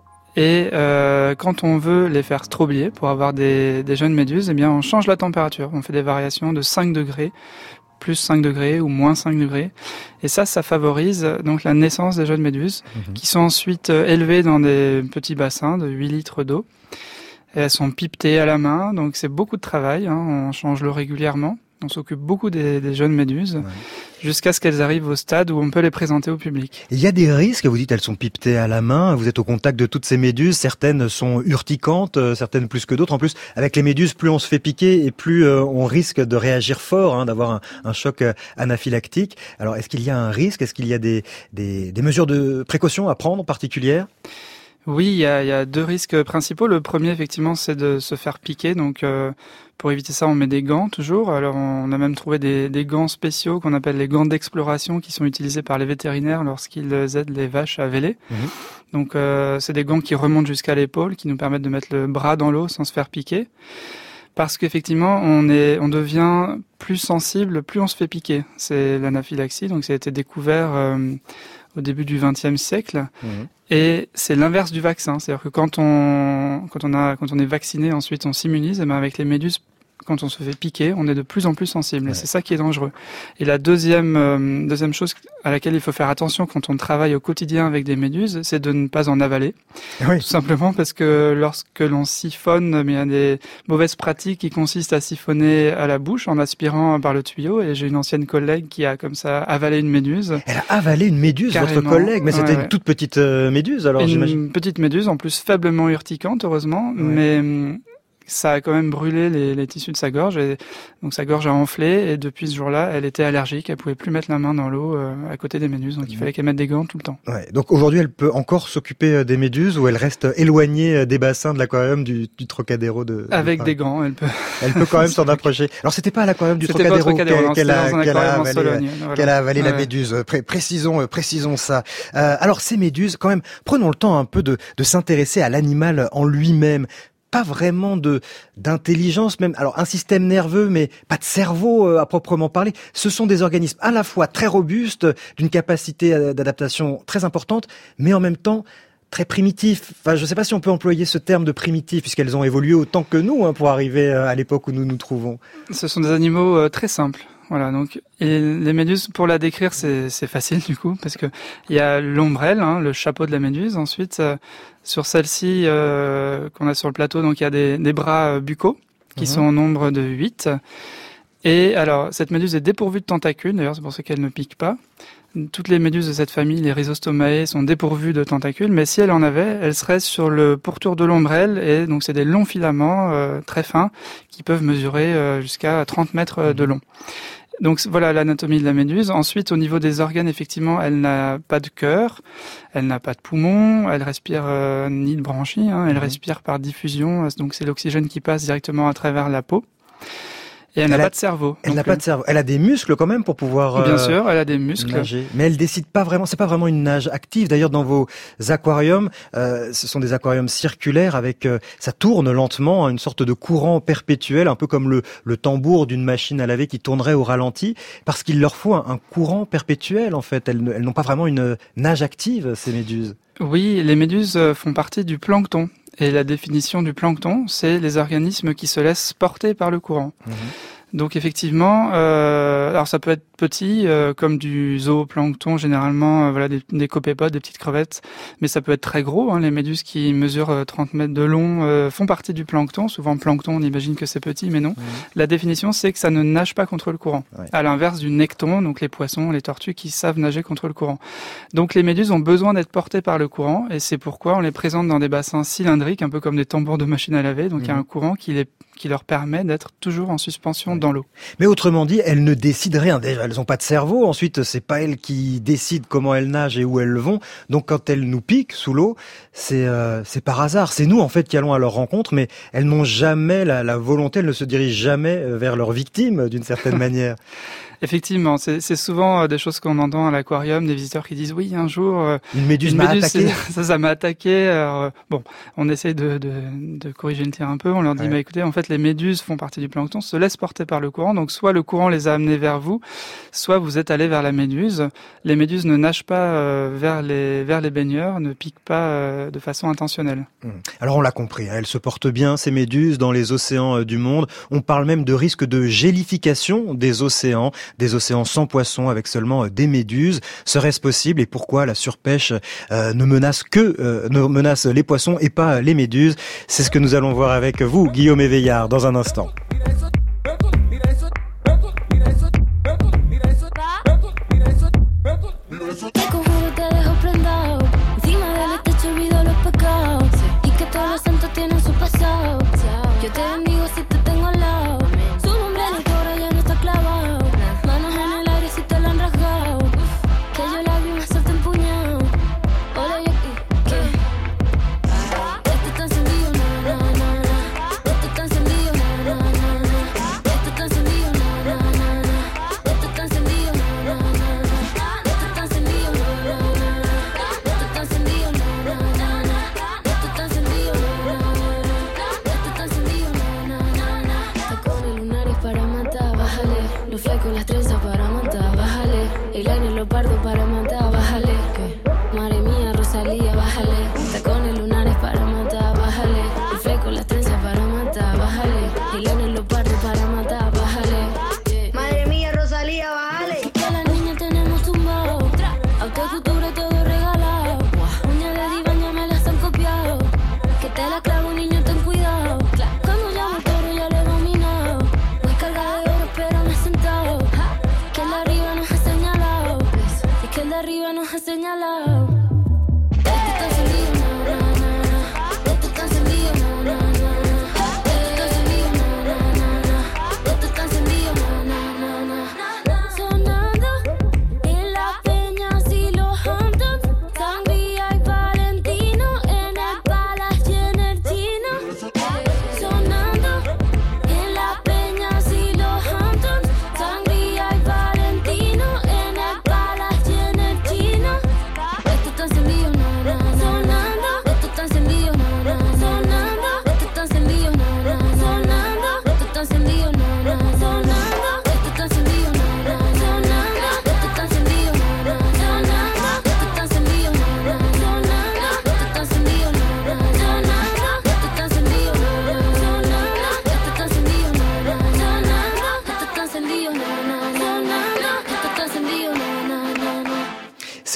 Et quand on veut les faire strobiller pour avoir des jeunes méduses, eh bien on change la température. On fait des variations de 5 degrés, plus 5 degrés ou moins 5 degrés. Et ça favorise donc la naissance des jeunes méduses qui sont ensuite élevées dans des petits bassins de 8 litres d'eau. Et elles sont pipetées à la main, donc c'est beaucoup de travail. On change l'eau régulièrement. On s'occupe beaucoup des jeunes méduses jusqu'à ce qu'elles arrivent au stade où on peut les présenter au public. Il y a des risques, vous dites elles sont pipetées à la main, vous êtes au contact de toutes ces méduses, certaines sont urticantes, certaines plus que d'autres. En plus, avec les méduses, plus on se fait piquer et plus on risque de réagir fort, d'avoir un choc anaphylactique. Alors est-ce qu'il y a un risque? Est-ce qu'il y a des mesures de précaution à prendre particulières? Oui, il y a 2 risques principaux. Le premier, effectivement, c'est de se faire piquer. Donc, pour éviter ça, on met des gants toujours. Alors, on a même trouvé des gants spéciaux qu'on appelle les gants d'exploration qui sont utilisés par les vétérinaires lorsqu'ils aident les vaches à véler. Donc, c'est des gants qui remontent jusqu'à l'épaule, qui nous permettent de mettre le bras dans l'eau sans se faire piquer. Parce qu'effectivement, on devient plus sensible, plus on se fait piquer. C'est l'anaphylaxie. Donc, ça a été découvert au début du XXe siècle. Et c'est l'inverse du vaccin. C'est-à-dire que quand on est vacciné, ensuite on s'immunise, et ben avec les méduses, quand on se fait piquer, on est de plus en plus sensible. Et c'est ça qui est dangereux. Et la deuxième chose à laquelle il faut faire attention quand on travaille au quotidien avec des méduses, c'est de ne pas en avaler. Tout simplement parce que lorsque l'on siphonne, il y a des mauvaises pratiques qui consistent à siphonner à la bouche en aspirant par le tuyau. Et j'ai une ancienne collègue qui a comme ça avalé une méduse. Elle a avalé une méduse, carrément, votre collègue? Mais c'était une toute petite méduse alors, j'imagine. Une petite méduse, en plus faiblement urticante, heureusement, mais ça a quand même brûlé les tissus de sa gorge, et donc sa gorge a enflé, et depuis ce jour-là, elle était allergique, elle pouvait plus mettre la main dans l'eau à côté des méduses, donc il fallait qu'elle mette des gants tout le temps. Ouais, donc aujourd'hui, elle peut encore s'occuper des méduses, ou elle reste éloignée des bassins de l'aquarium du Trocadéro Avec des gants, elle peut. Elle peut quand même s'en approcher. Alors c'était pas à l'aquarium du Trocadéro qu'elle a avalé la méduse. Précisons ça. Alors ces méduses, quand même, prenons le temps un peu de s'intéresser à l'animal en lui-même. Pas vraiment d'intelligence, même. Alors un système nerveux, mais pas de cerveau à proprement parler. Ce sont des organismes à la fois très robustes, d'une capacité d'adaptation très importante, mais en même temps très primitifs. Enfin, je ne sais pas si on peut employer ce terme de primitif, puisqu'elles ont évolué autant que nous pour arriver à l'époque où nous nous trouvons. Ce sont des animaux très simples. Voilà, donc et les méduses, pour la décrire, c'est facile du coup, parce que il y a l'ombrelle, le chapeau de la méduse. Ensuite, sur celle-ci qu'on a sur le plateau, donc il y a des bras buccaux qui sont au nombre de 8. Et alors, cette méduse est dépourvue de tentacules, d'ailleurs c'est pour ça qu'elle ne pique pas. Toutes les méduses de cette famille, les Rhizostomae, sont dépourvues de tentacules, mais si elle en avait, elle serait sur le pourtour de l'ombrelle, et donc c'est des longs filaments très fins qui peuvent mesurer jusqu'à 30 mètres de long. Donc voilà l'anatomie de la méduse. Ensuite, au niveau des organes, effectivement, elle n'a pas de cœur, elle n'a pas de poumon, elle respire ni de branchies, elle respire par diffusion, donc c'est l'oxygène qui passe directement à travers la peau. Et elle n'a pas de cerveau. Elle n'a pas de cerveau. Elle a des muscles quand même pour pouvoir bien sûr, elle a des muscles. Nager. Mais elle décide pas vraiment, c'est pas vraiment une nage active. D'ailleurs, dans vos aquariums, ce sont des aquariums circulaires avec, ça tourne lentement, une sorte de courant perpétuel, un peu comme le tambour d'une machine à laver qui tournerait au ralenti, parce qu'il leur faut un courant perpétuel en fait. Elles n'ont pas vraiment une nage active, ces méduses. Oui, les méduses font partie du plancton. Et la définition du plancton, c'est les organismes qui se laissent porter par le courant. Donc effectivement, alors ça peut être petit, comme du zooplancton généralement, voilà des copépodes, des petites crevettes, mais ça peut être très gros. Les méduses qui mesurent 30 mètres de long font partie du plancton. Souvent plancton, on imagine que c'est petit, mais non. La définition, c'est que ça ne nage pas contre le courant. À l'inverse du necton, donc les poissons, les tortues qui savent nager contre le courant. Donc les méduses ont besoin d'être portées par le courant, et c'est pourquoi on les présente dans des bassins cylindriques, un peu comme des tambours de machine à laver. Donc il y a un courant qui leur permet d'être toujours en suspension dans l'eau. Mais autrement dit, elles ne décident rien. Déjà, elles n'ont pas de cerveau. Ensuite, c'est pas elles qui décident comment elles nagent et où elles vont. Donc, quand elles nous piquent sous l'eau, c'est par hasard. C'est nous, en fait, qui allons à leur rencontre, mais elles n'ont jamais la volonté, elles ne se dirigent jamais vers leurs victimes, d'une certaine manière. Effectivement, c'est souvent des choses qu'on entend à l'aquarium, des visiteurs qui disent oui, un jour une méduse m'a attaqué. Ça m'a attaqué. Alors, bon, on essaye de corriger le tir un peu. On leur dit écoutez, en fait, les méduses font partie du plancton, se laissent porter par le courant. Donc, soit le courant les a amenés vers vous, soit vous êtes allé vers la méduse. Les méduses ne nagent pas vers les baigneurs, ne piquent pas de façon intentionnelle. Alors, on l'a compris. Elles se portent bien, ces méduses, dans les océans du monde. On parle même de risque de gélification des océans sans poissons avec seulement des méduses. Serait-ce possible, et pourquoi la surpêche ne menace les poissons et pas les méduses? C'est ce que nous allons voir avec vous, Guillaume Éveillard, dans un instant.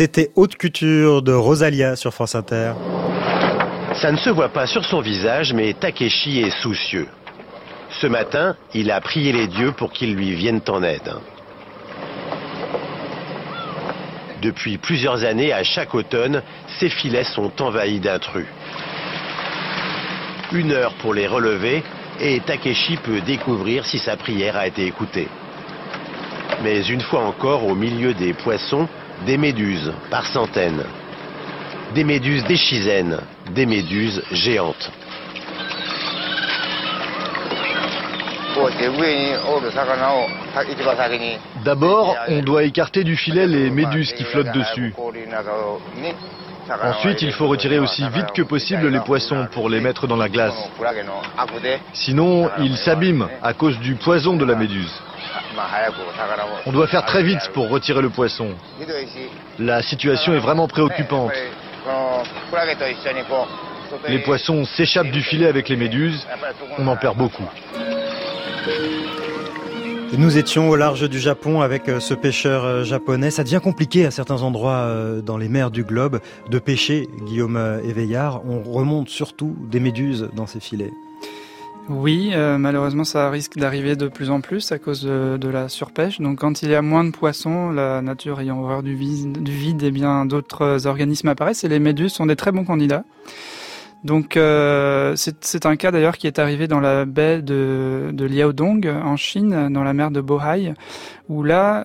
C'était Haute Couture de Rosalia sur France Inter. Ça ne se voit pas sur son visage, mais Takeshi est soucieux. Ce matin, il a prié les dieux pour qu'ils lui viennent en aide. Depuis plusieurs années, à chaque automne, ces filets sont envahis d'intrus. 1 heure pour les relever et Takeshi peut découvrir si sa prière a été écoutée. Mais une fois encore, au milieu des poissons, des méduses par centaines. Des méduses déchisaines, des méduses géantes. D'abord, on doit écarter du filet les méduses qui flottent dessus. Ensuite, il faut retirer aussi vite que possible les poissons pour les mettre dans la glace. Sinon, ils s'abîment à cause du poison de la méduse. On doit faire très vite pour retirer le poisson. La situation est vraiment préoccupante. Les poissons s'échappent du filet avec les méduses. On en perd beaucoup. Nous étions au large du Japon avec ce pêcheur japonais. Ça devient compliqué à certains endroits dans les mers du globe de pêcher, Guillaume Éveillard. On remonte surtout des méduses dans ces filets. Oui, malheureusement ça risque d'arriver de plus en plus à cause de la surpêche. Donc quand il y a moins de poissons, la nature ayant horreur du vide, et bien d'autres organismes apparaissent et les méduses sont des très bons candidats. Donc c'est un cas d'ailleurs qui est arrivé dans la baie de Liaodong en Chine, dans la mer de Bohai, où là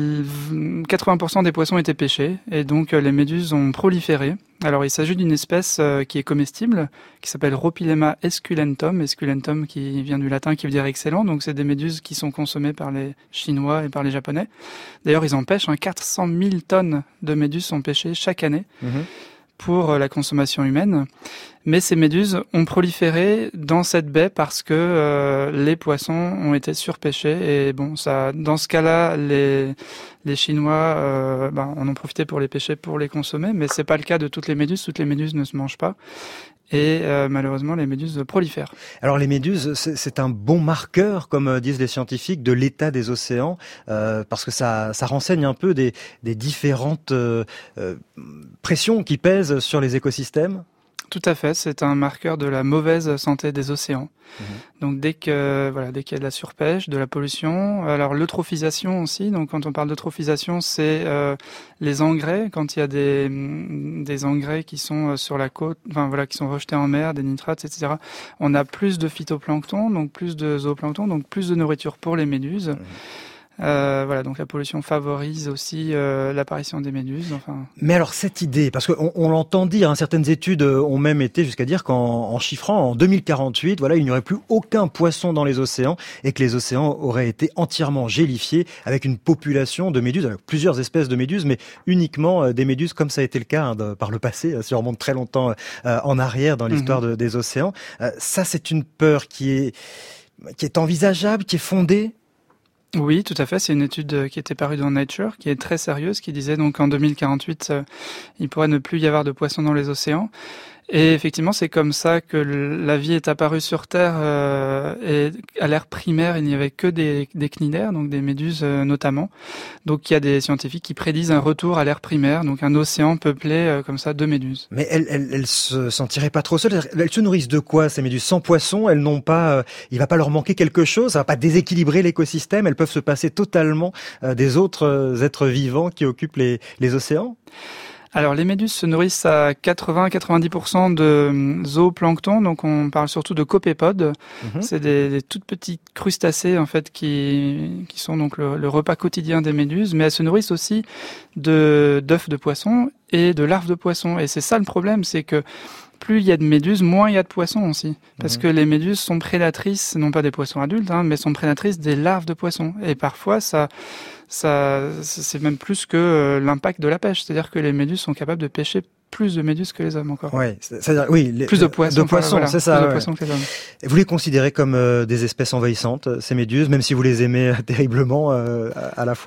80% des poissons étaient pêchés et donc les méduses ont proliféré. Alors il s'agit d'une espèce qui est comestible, qui s'appelle Rhopilema esculentum qui vient du latin qui veut dire excellent. Donc c'est des méduses qui sont consommées par les Chinois et par les Japonais. D'ailleurs ils en pêchent, 400 000 tonnes de méduses sont pêchées chaque année. Pour la consommation humaine. Mais ces méduses ont proliféré dans cette baie parce que les poissons ont été surpêchés et bon, ça, dans ce cas-là, les Chinois en ont profité pour les pêcher, pour les consommer, mais c'est pas le cas de toutes les méduses. Toutes les méduses ne se mangent pas. Et malheureusement, les méduses prolifèrent. Alors les méduses, c'est un bon marqueur, comme disent les scientifiques, de l'état des océans, parce que ça renseigne un peu des différentes pressions qui pèsent sur les écosystèmes. Tout à fait, c'est un marqueur de la mauvaise santé des océans. Donc dès qu'il y a de la surpêche, de la pollution, alors l'eutrophisation aussi. Donc quand on parle d'eutrophisation, c'est les engrais. Quand il y a des engrais qui sont sur la côte, qui sont rejetés en mer, des nitrates, etc. On a plus de phytoplancton, donc plus de zooplancton, donc plus de nourriture pour les méduses. Donc la pollution favorise aussi l'apparition des méduses. Mais alors cette idée, parce qu'on l'entend dire, certaines études ont même été jusqu'à dire qu'en chiffrant en 2048, il n'y aurait plus aucun poisson dans les océans et que les océans auraient été entièrement gélifiés avec une population de méduses, avec plusieurs espèces de méduses, mais uniquement des méduses comme ça a été le cas par le passé, si on remonte très longtemps en arrière dans l'histoire des océans. Ça, c'est une peur qui est envisageable, qui est fondée. Oui, tout à fait. C'est une étude qui était parue dans Nature, qui est très sérieuse, qui disait donc en 2048, il pourrait ne plus y avoir de poissons dans les océans. Et effectivement, c'est comme ça que la vie est apparue sur Terre. Et à l'ère primaire, il n'y avait que des cnidaires, donc des méduses notamment. Donc il y a des scientifiques qui prédisent un retour à l'ère primaire, donc un océan peuplé comme ça de méduses. Mais elles se sentiraient pas trop seules. Elles se nourrissent de quoi, ces méduses? Sans poissons, elles n'ont pas. Il va pas leur manquer quelque chose. Ça va pas déséquilibrer l'écosystème. Elles peuvent se passer totalement des autres êtres vivants qui occupent les océans. Alors les méduses se nourrissent à 80-90% de zooplancton, donc on parle surtout de copépodes. C'est des toutes petites crustacés en fait qui sont donc le repas quotidien des méduses, mais elles se nourrissent aussi d'œufs de poisson et de larves de poisson. Et c'est ça le problème, c'est que plus il y a de méduses, moins il y a de poissons aussi. Parce que les méduses sont prédatrices, non pas des poissons adultes, mais sont prédatrices des larves de poissons. Et parfois, ça c'est même plus que l'impact de la pêche. C'est-à-dire que les méduses sont capables de pêcher plus de méduses que les hommes encore. Ouais, plus de poissons. C'est ça. Plus de poissons que les hommes. Et vous les considérez comme des espèces envahissantes, ces méduses, même si vous les aimez terriblement à la fois?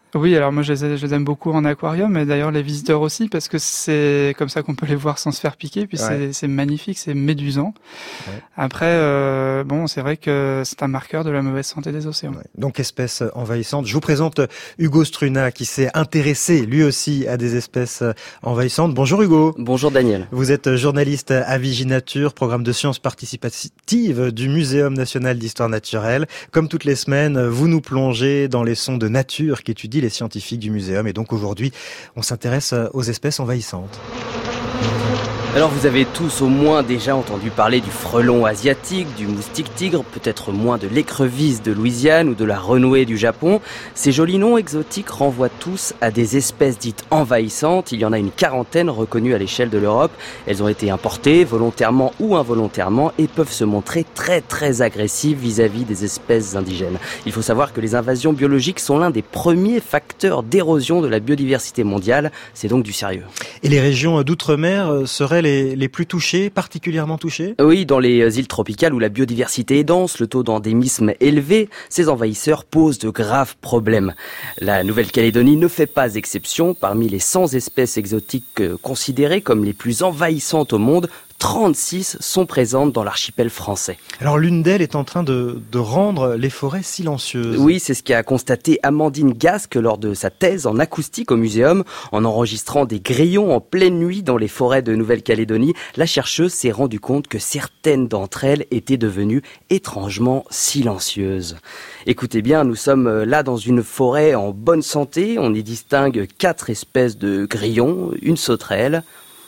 Oui, alors moi je les aime beaucoup en aquarium, et d'ailleurs les visiteurs aussi, parce que c'est comme ça qu'on peut les voir sans se faire piquer, puis c'est magnifique, c'est médusant. Ouais. Après, c'est vrai que c'est un marqueur de la mauvaise santé des océans. Ouais. Donc espèces envahissantes. Je vous présente Hugo Struna, qui s'est intéressé lui aussi à des espèces envahissantes. Bonjour Hugo. Bonjour Daniel. Vous êtes journaliste à Viginature, programme de sciences participatives du Muséum national d'histoire naturelle. Comme toutes les semaines, vous nous plongez dans les sons de nature qu'étudient les scientifiques du muséum, et donc aujourd'hui on s'intéresse aux espèces envahissantes. Alors vous avez tous au moins déjà entendu parler du frelon asiatique, du moustique tigre, peut-être moins de l'écrevisse de Louisiane ou de la renouée du Japon. Ces jolis noms exotiques renvoient tous à des espèces dites envahissantes. Il y en a une quarantaine reconnues à l'échelle de l'Europe. Elles ont été importées volontairement ou involontairement et peuvent se montrer très très agressives vis-à-vis des espèces indigènes. Il faut savoir que les invasions biologiques sont l'un des premiers facteurs d'érosion de la biodiversité mondiale. C'est donc du sérieux. Et les régions d'outre-mer seraient les plus touchées, particulièrement touchées ? Oui, dans les îles tropicales où la biodiversité est dense, le taux d'endémisme élevé, ces envahisseurs posent de graves problèmes. La Nouvelle-Calédonie ne fait pas exception. Parmi les 100 espèces exotiques considérées comme les plus envahissantes au monde, 36 sont présentes dans l'archipel français. Alors l'une d'elles est en train de rendre les forêts silencieuses. Oui, c'est ce qu'a constaté Amandine Gasque lors de sa thèse en acoustique au muséum. En enregistrant des grillons en pleine nuit dans les forêts de Nouvelle-Calédonie, la chercheuse s'est rendue compte que certaines d'entre elles étaient devenues étrangement silencieuses. Écoutez bien, nous sommes là dans une forêt en bonne santé. On y distingue 4 espèces de grillons, une sauterelle.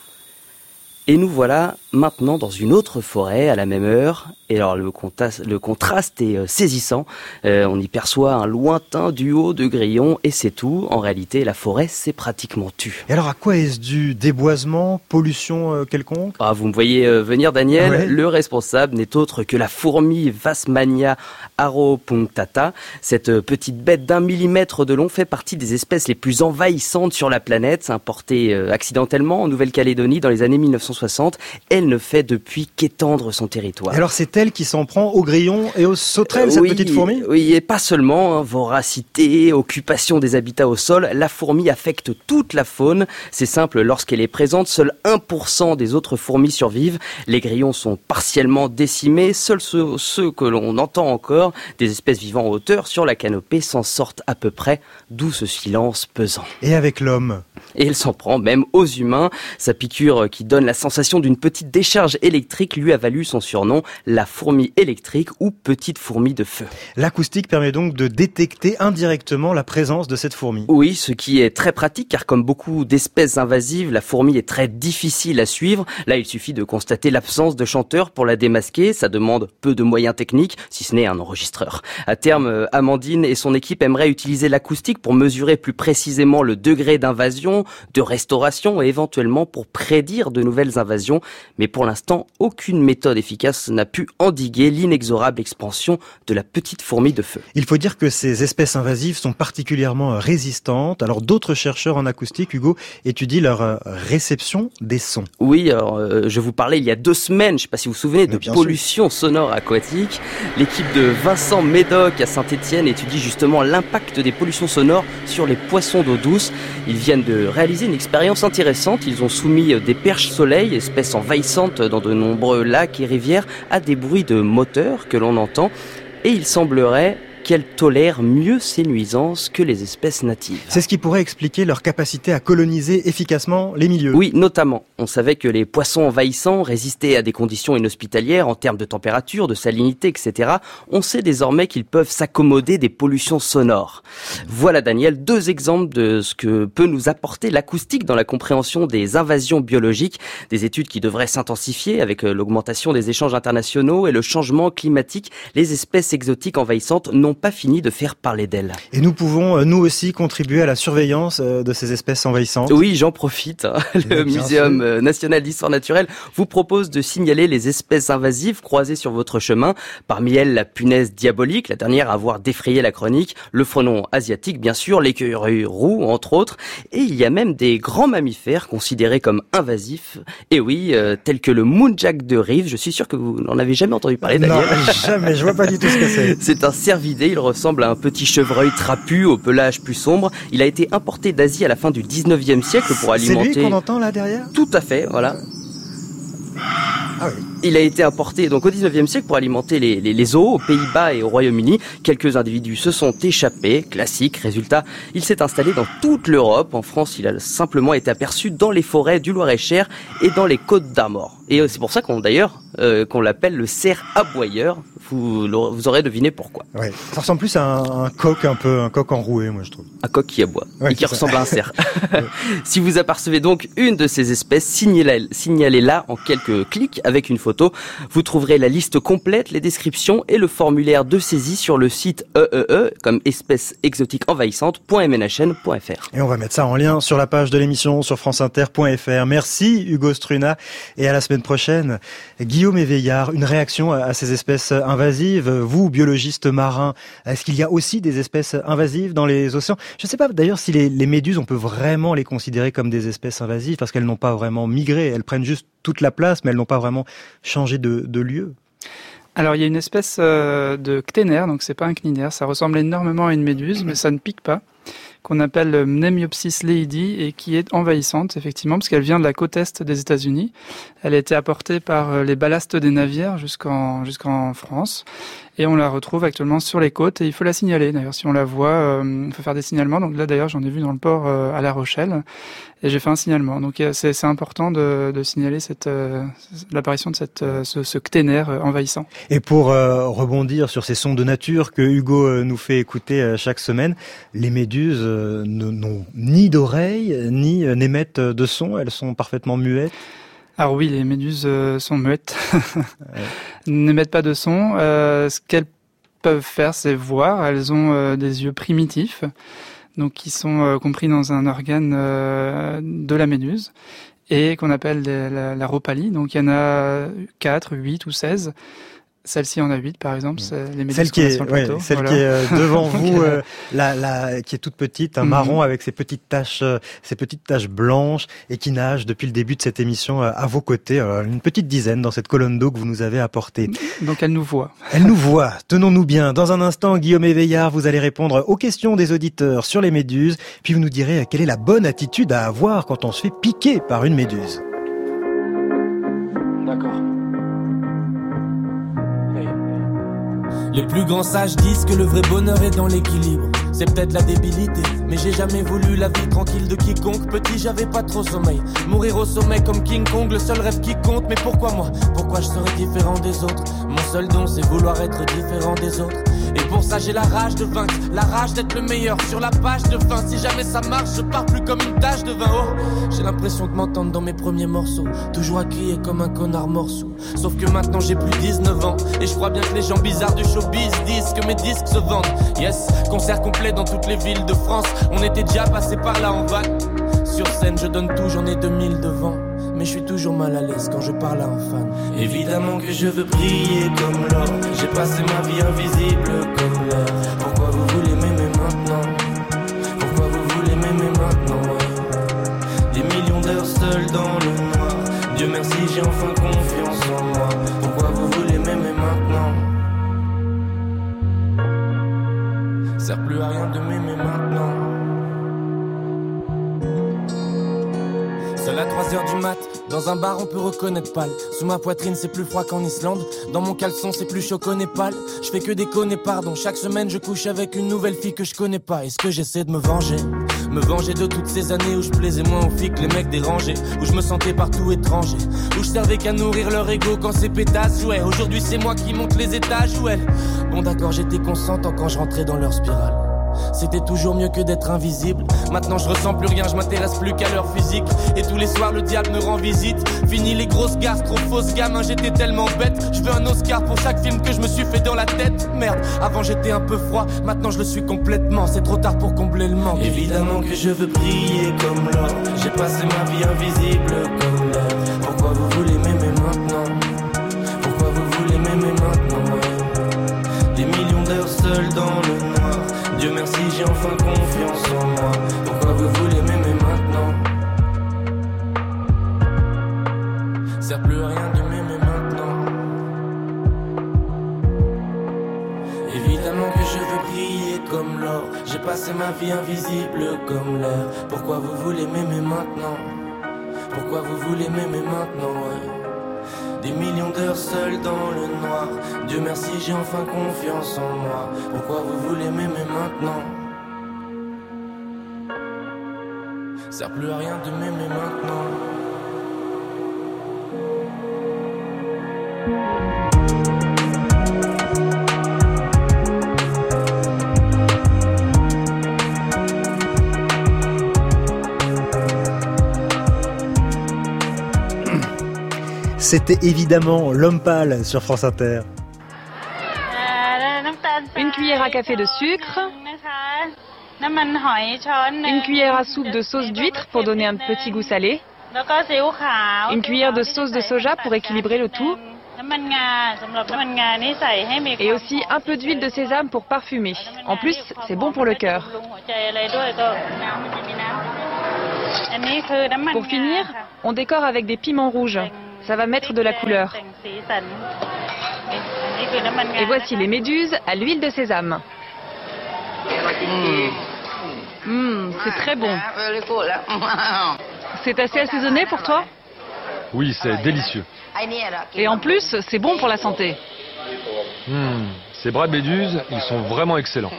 Et nous voilà maintenant dans une autre forêt à la même heure. Et alors le contraste est saisissant. On y perçoit un lointain duo de grillons et c'est tout. En réalité, la forêt s'est pratiquement tue. Et alors à quoi est-ce dû ? Déboisement, pollution quelconque ? Vous me voyez venir Daniel. Ouais. Le responsable n'est autre que la fourmi Phasmania aeropunctata. Cette petite bête d'1 millimètre de long fait partie des espèces les plus envahissantes sur la planète. Importée accidentellement en Nouvelle-Calédonie dans les années 1960. Elle ne fait depuis qu'étendre son territoire. Alors c'est elle qui s'en prend aux grillons et aux sauterelles, cette petite fourmi ? Oui, et pas seulement. Voracité, occupation des habitats au sol, la fourmi affecte toute la faune. C'est simple, lorsqu'elle est présente, seul 1% des autres fourmis survivent. Les grillons sont partiellement décimés. Seuls ceux que l'on entend encore, des espèces vivant en hauteur sur la canopée, s'en sortent à peu près, d'où ce silence pesant. Et avec l'homme ? Et elle s'en prend même aux humains. Sa piqûre qui donne la sensation d'une petite décharge électrique lui a valu son surnom, la fourmi électrique ou petite fourmi de feu. L'acoustique permet donc de détecter indirectement la présence de cette fourmi. Oui, ce qui est très pratique car comme beaucoup d'espèces invasives, la fourmi est très difficile à suivre. Là, il suffit de constater l'absence de chanteur pour la démasquer. Ça demande peu de moyens techniques, si ce n'est un enregistreur. À terme, Amandine et son équipe aimeraient utiliser l'acoustique pour mesurer plus précisément le degré d'invasion, de restauration et éventuellement pour prédire de nouvelles invasions. Mais pour l'instant, aucune méthode efficace n'a pu endiguer l'inexorable expansion de la petite fourmi de feu. Il faut dire que ces espèces invasives sont particulièrement résistantes. Alors d'autres chercheurs en acoustique, Hugo, étudient leur réception des sons. Oui, alors je vous parlais il y a 2 semaines, je ne sais pas si vous vous souvenez, de pollution sonore aquatique. L'équipe de Vincent Médoc à Saint-Étienne étudie justement l'impact des pollutions sonores sur les poissons d'eau douce. Ils viennent de réaliser une expérience intéressante. Ils ont soumis des perches soleil, espèces envahissantes dans de nombreux lacs et rivières, à des bruits de moteurs que l'on entend. Et il semblerait qu'elles tolèrent mieux ces nuisances que les espèces natives. C'est ce qui pourrait expliquer leur capacité à coloniser efficacement les milieux. Oui, notamment. On savait que les poissons envahissants résistaient à des conditions inhospitalières en termes de température, de salinité, etc. On sait désormais qu'ils peuvent s'accommoder des pollutions sonores. Voilà, Daniel, 2 exemples de ce que peut nous apporter l'acoustique dans la compréhension des invasions biologiques. Des études qui devraient s'intensifier avec l'augmentation des échanges internationaux et le changement climatique. Les espèces exotiques envahissantes n'ont pas fini de faire parler d'elles. Et nous pouvons, nous aussi, contribuer à la surveillance de ces espèces envahissantes. Oui, j'en profite. Le Muséum national d'histoire naturelle vous propose de signaler les espèces invasives croisées sur votre chemin. Parmi elles, la punaise diabolique, la dernière à avoir défrayé la chronique, le frelon asiatique, bien sûr, l'écureuil roux, entre autres. Et il y a même des grands mammifères considérés comme invasifs. Et oui, tels que le moonjack de Rive. Je suis sûr que vous n'en avez jamais entendu parler, Daniel. Non, jamais. Je vois pas du tout ce que c'est. C'est un cervidé il ressemble à un petit chevreuil trapu au pelage plus sombre. Il a été importé d'Asie à la fin du 19e siècle pour alimenter... C'est lui qu'on entend là derrière ? Tout à fait, voilà. Ah oui. Il a été importé donc au 19e siècle pour alimenter les zoos aux Pays-Bas et au Royaume-Uni. Quelques individus se sont échappés, classique. Résultat, il s'est installé dans toute l'Europe. En France, il a simplement été aperçu dans les forêts du Loir-et-Cher et dans les Côtes d'Armor. Et c'est pour ça qu'on l'appelle le cerf aboyeur. Vous aurez deviné pourquoi. Ouais. Ça ressemble plus à un coq un coq enroué, moi je trouve. Un coq qui aboie et qui ressemble à un cerf. Ouais. Si vous apercevez donc une de ces espèces, signalez-la en quelques clics avec une photo. Vous trouverez la liste complète, les descriptions et le formulaire de saisie sur le site comme espèce exotique envahissante.mnhn.fr. Et on va mettre ça en lien sur la page de l'émission sur franceinter.fr. Merci Hugo Struna et à la semaine prochaine. Guillaume Éveillard, une réaction à ces espèces invasives. Vous, biologiste marin, est-ce qu'il y a aussi des espèces invasives dans les océans ? Je ne sais pas d'ailleurs si les méduses, on peut vraiment les considérer comme des espèces invasives parce qu'elles n'ont pas vraiment migré. Elles prennent juste toute la place, mais elles n'ont pas vraiment changé de lieu. Alors il y a une espèce de cténaire, donc c'est pas un cnidère, ça ressemble énormément à une méduse, mais ça ne pique pas, qu'on appelle Mnemiopsis leidi et qui est envahissante effectivement parce qu'elle vient de la côte est des États-Unis. Elle a été apportée par les ballastes des navires jusqu'en France et on la retrouve actuellement sur les côtes et il faut la signaler. D'ailleurs, si on la voit, il faut faire des signalements. Donc là d'ailleurs, j'en ai vu dans le port à La Rochelle et j'ai fait un signalement. Donc c'est important de signaler l'apparition de ce cténaire envahissant. Et pour rebondir sur ces sons de nature que Hugo nous fait écouter chaque semaine, les méduses n'ont ni d'oreilles ni n'émettent de son, elles sont parfaitement muettes. Alors oui, les méduses sont muettes, n'émettent pas de son. Ce qu'elles peuvent faire, c'est voir. Elles ont des yeux primitifs, donc qui sont compris dans un organe de la méduse et qu'on appelle la rhopalie. Donc il y en a 4, 8 ou 16. Celle-ci en a 8 par exemple, c'est les méduses celle qui est sur le plateau. Celle voilà. Qui est devant vous, qui est toute petite, un marron avec ses petites taches blanches et qui nage depuis le début de cette émission à vos côtés, une petite dizaine dans cette colonne d'eau que vous nous avez apportée. Donc elle nous voit. Elle nous voit. Tenons-nous bien. Dans un instant, Guillaume Éveillard, vous allez répondre aux questions des auditeurs sur les méduses, puis vous nous direz quelle est la bonne attitude à avoir quand on se fait piquer par une méduse. D'accord. Les plus grands sages disent que le vrai bonheur est dans l'équilibre. C'est peut-être la débilité, mais j'ai jamais voulu la vie tranquille de quiconque. Petit, j'avais pas trop sommeil. Mourir au sommet comme King Kong, le seul rêve qui compte. Mais pourquoi moi ? Pourquoi je serais différent des autres ? Mon seul don, c'est vouloir être différent des autres. Et pour ça, j'ai la rage de vaincre, la rage d'être le meilleur sur la page de fin. Si jamais ça marche, je pars plus comme une tache de vin. Oh, j'ai l'impression de m'entendre dans mes premiers morceaux, toujours à crier comme un connard morceau. Sauf que maintenant j'ai plus 19 ans et je crois bien que les gens bizarres du showbiz disent que mes disques se vendent. Yes, concert complet dans toutes les villes de France. On était déjà passé par là en van. Sur scène je donne tout, j'en ai 2000 devant. Mais je suis toujours mal à l'aise quand je parle à un fan. Évidemment que je veux briller comme l'or. J'ai passé ma vie invisible comme l'air. Pourquoi vous voulez m'aimer maintenant ? Pourquoi vous voulez m'aimer maintenant ? Des millions d'heures seul dans le noir. Dieu merci, j'ai enfin confiance en moi. Pourquoi vous voulez m'aimer maintenant ? Sert plus à rien de m'aimer maintenant. Seul à 3h du mat, dans un bar on peut reconnaître pâle. Sous ma poitrine c'est plus froid qu'en Islande. Dans mon caleçon c'est plus chaud qu'au Népal. Je fais que déconner pardon. Chaque semaine je couche avec une nouvelle fille que je connais pas. Est-ce que j'essaie de me venger de toutes ces années où je plaisais moins aux filles que les mecs dérangés, où je me sentais partout étranger, où je servais qu'à nourrir leur ego quand ces pétasses jouaient. Aujourd'hui c'est moi qui monte les étages où elles. Bon d'accord j'étais consentant quand je rentrais dans leur spirale. C'était toujours mieux que d'être invisible. Maintenant je ressens plus rien, je m'intéresse plus qu'à leur physique. Et tous les soirs le diable me rend visite. Fini les grosses garces, trop fausses gamin, j'étais tellement bête. Je veux un Oscar pour chaque film que je me suis fait dans la tête. Merde, avant j'étais un peu froid, maintenant je le suis complètement. C'est trop tard pour combler le manque. Évidemment que je veux briller comme l'or. J'ai passé ma vie invisible comme l'air. Pourquoi vous voulez m'aimer maintenant ? Pourquoi vous voulez m'aimer maintenant ? Des millions d'heures seul dans le noir. Dieu merci, j'ai enfin confiance en moi. Pourquoi vous voulez m'aimer maintenant ? Sert plus à rien de m'aimer maintenant. Évidemment Évidemment que je veux briller comme l'or. J'ai passé ma vie invisible comme l'air. Pourquoi vous voulez m'aimer maintenant? Pourquoi vous voulez m'aimer maintenant, ouais. Des millions d'heures seules dans le noir. Dieu merci, j'ai enfin confiance en moi. Pourquoi vous voulez m'aimer maintenant? Sert plus à rien de m'aimer maintenant. C'était évidemment L'Homme pâle sur France Inter. Une cuillère à café de sucre, une cuillère à soupe de sauce d'huître pour donner un petit goût salé, une cuillère de sauce de soja pour équilibrer le tout, et aussi un peu d'huile de sésame pour parfumer. En plus, c'est bon pour le cœur. Pour finir, on décore avec des piments rouges. Ça va mettre de la couleur. Et voici les méduses à l'huile de sésame. C'est très bon. C'est assez assaisonné pour toi? Oui, c'est délicieux. Et en plus, c'est bon pour la santé. Ces bras de méduses, ils sont vraiment excellents.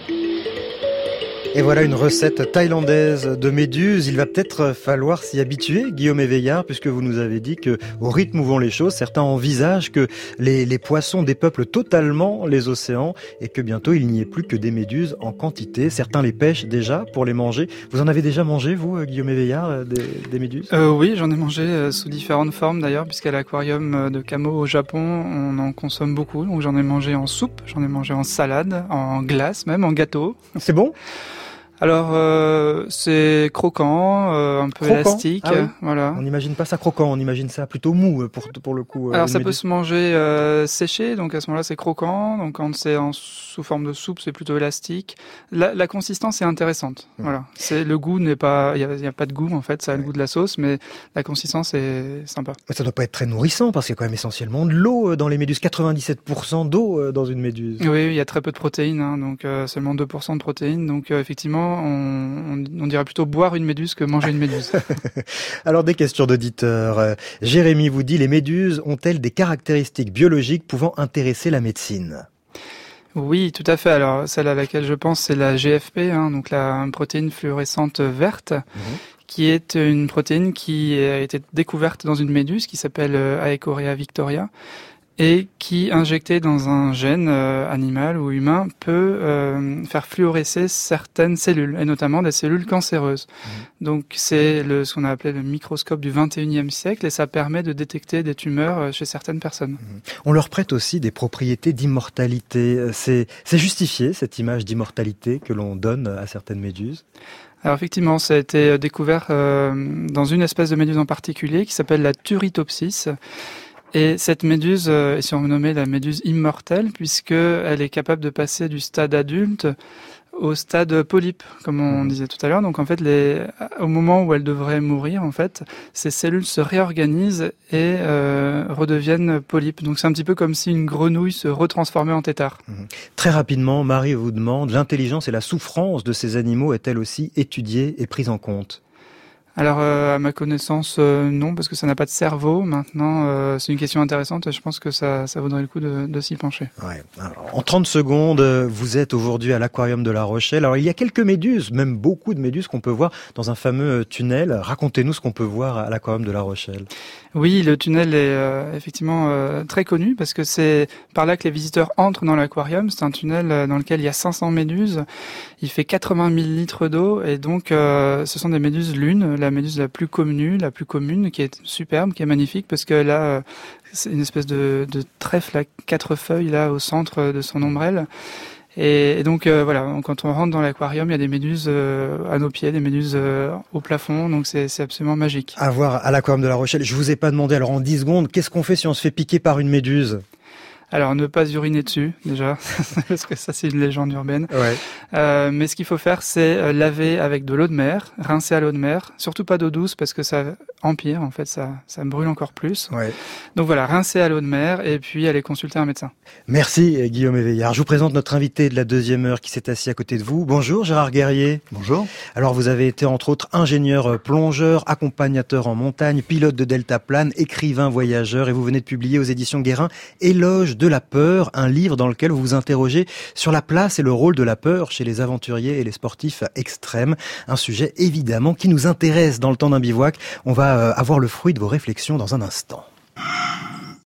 Et voilà une recette thaïlandaise de méduses. Il va peut-être falloir s'y habituer, Guillaume Éveillard, puisque vous nous avez dit que, au rythme où vont les choses, certains envisagent que les poissons dépeuplent totalement les océans et que bientôt il n'y ait plus que des méduses en quantité. Certains les pêchent déjà pour les manger. Vous en avez déjà mangé, vous, Guillaume Éveillard, des méduses? Oui, j'en ai mangé sous différentes formes d'ailleurs, puisqu'à l'aquarium de Kamo au Japon, on en consomme beaucoup. Donc j'en ai mangé en soupe, j'en ai mangé en salade, en glace même, en gâteau. C'est bon? Alors, c'est croquant, un peu élastique. Ah oui. Voilà. On n'imagine pas ça croquant, on imagine ça plutôt mou pour le coup. Alors ça peut se manger séché, donc à ce moment-là c'est croquant. Donc quand c'est sous forme de soupe, c'est plutôt élastique. La consistance est intéressante. Voilà. Le goût n'est pas, il y a pas de goût en fait, ça a le goût de la sauce, mais la consistance est sympa. Mais ça doit pas être très nourrissant parce qu'il y a quand même essentiellement de l'eau dans les méduses. 97% d'eau dans une méduse. Oui, il y a très peu de protéines, hein, donc seulement 2% de protéines. Donc effectivement, on dirait plutôt boire une méduse que manger une méduse. Alors des questions d'auditeurs. Jérémy vous dit, les méduses ont-elles des caractéristiques biologiques pouvant intéresser la médecine? Oui, tout à fait. Alors celle à laquelle je pense, c'est la GFP, hein, donc la protéine fluorescente verte, qui est une protéine qui a été découverte dans une méduse qui s'appelle Aecorea victoria, et qui, injectée dans un gène animal ou humain, peut faire fluorescer certaines cellules, et notamment des cellules cancéreuses. Donc c'est ce qu'on a appelé le microscope du 21e siècle, et ça permet de détecter des tumeurs chez certaines personnes. On leur prête aussi des propriétés d'immortalité. C'est justifié, cette image d'immortalité que l'on donne à certaines méduses? Alors effectivement, ça a été découvert dans une espèce de méduse en particulier qui s'appelle la Turritopsis. Et cette méduse est surnommée la méduse immortelle puisqu'elle est capable de passer du stade adulte au stade polype, comme on disait tout à l'heure. Donc en fait, au moment où elle devrait mourir, en fait, ces cellules se réorganisent et redeviennent polypes. Donc c'est un petit peu comme si une grenouille se retransformait en tétard. Très rapidement, Marie vous demande, l'intelligence et la souffrance de ces animaux est-elle aussi étudiée et prise en compte? Alors, à ma connaissance, non, parce que ça n'a pas de cerveau. Maintenant, c'est une question intéressante et je pense que ça vaudrait le coup de s'y pencher. Ouais. Alors, en 30 secondes, vous êtes aujourd'hui à l'aquarium de La Rochelle. Alors, il y a quelques méduses, même beaucoup de méduses qu'on peut voir dans un fameux tunnel. Racontez-nous ce qu'on peut voir à l'aquarium de La Rochelle. Oui, le tunnel est effectivement très connu parce que c'est par là que les visiteurs entrent dans l'aquarium. C'est un tunnel dans lequel il y a 500 méduses. Il fait 80 000 litres d'eau et donc ce sont des méduses lunes, la méduse la plus commune, qui est superbe, qui est magnifique parce qu'elle a c'est une espèce de trèfle à 4 feuilles là au centre de son ombrelle. Et donc voilà, quand on rentre dans l'aquarium, il y a des méduses à nos pieds, des méduses au plafond, donc c'est absolument magique. À voir à l'aquarium de La Rochelle. Je vous ai pas demandé, alors en 10 secondes, qu'est-ce qu'on fait si on se fait piquer par une méduse ? Alors, ne pas uriner dessus, déjà, parce que ça, c'est une légende urbaine. Ouais. Mais ce qu'il faut faire, c'est laver avec de l'eau de mer, rincer à l'eau de mer, surtout pas d'eau douce, parce que ça empire, en fait, ça brûle encore plus. Ouais. Donc voilà, rincer à l'eau de mer et puis aller consulter un médecin. Merci Guillaume Éveillard. Je vous présente notre invité de la deuxième heure qui s'est assis à côté de vous. Bonjour Gérard Guerrier. Bonjour. Alors vous avez été entre autres ingénieur plongeur, accompagnateur en montagne, pilote de deltaplane, écrivain voyageur, et vous venez de publier aux éditions Guérin Éloge de la peur, un livre dans lequel vous vous interrogez sur la place et le rôle de la peur chez les aventuriers et les sportifs extrêmes. Un sujet évidemment qui nous intéresse dans le temps d'un bivouac. On va avoir le fruit de vos réflexions dans un instant.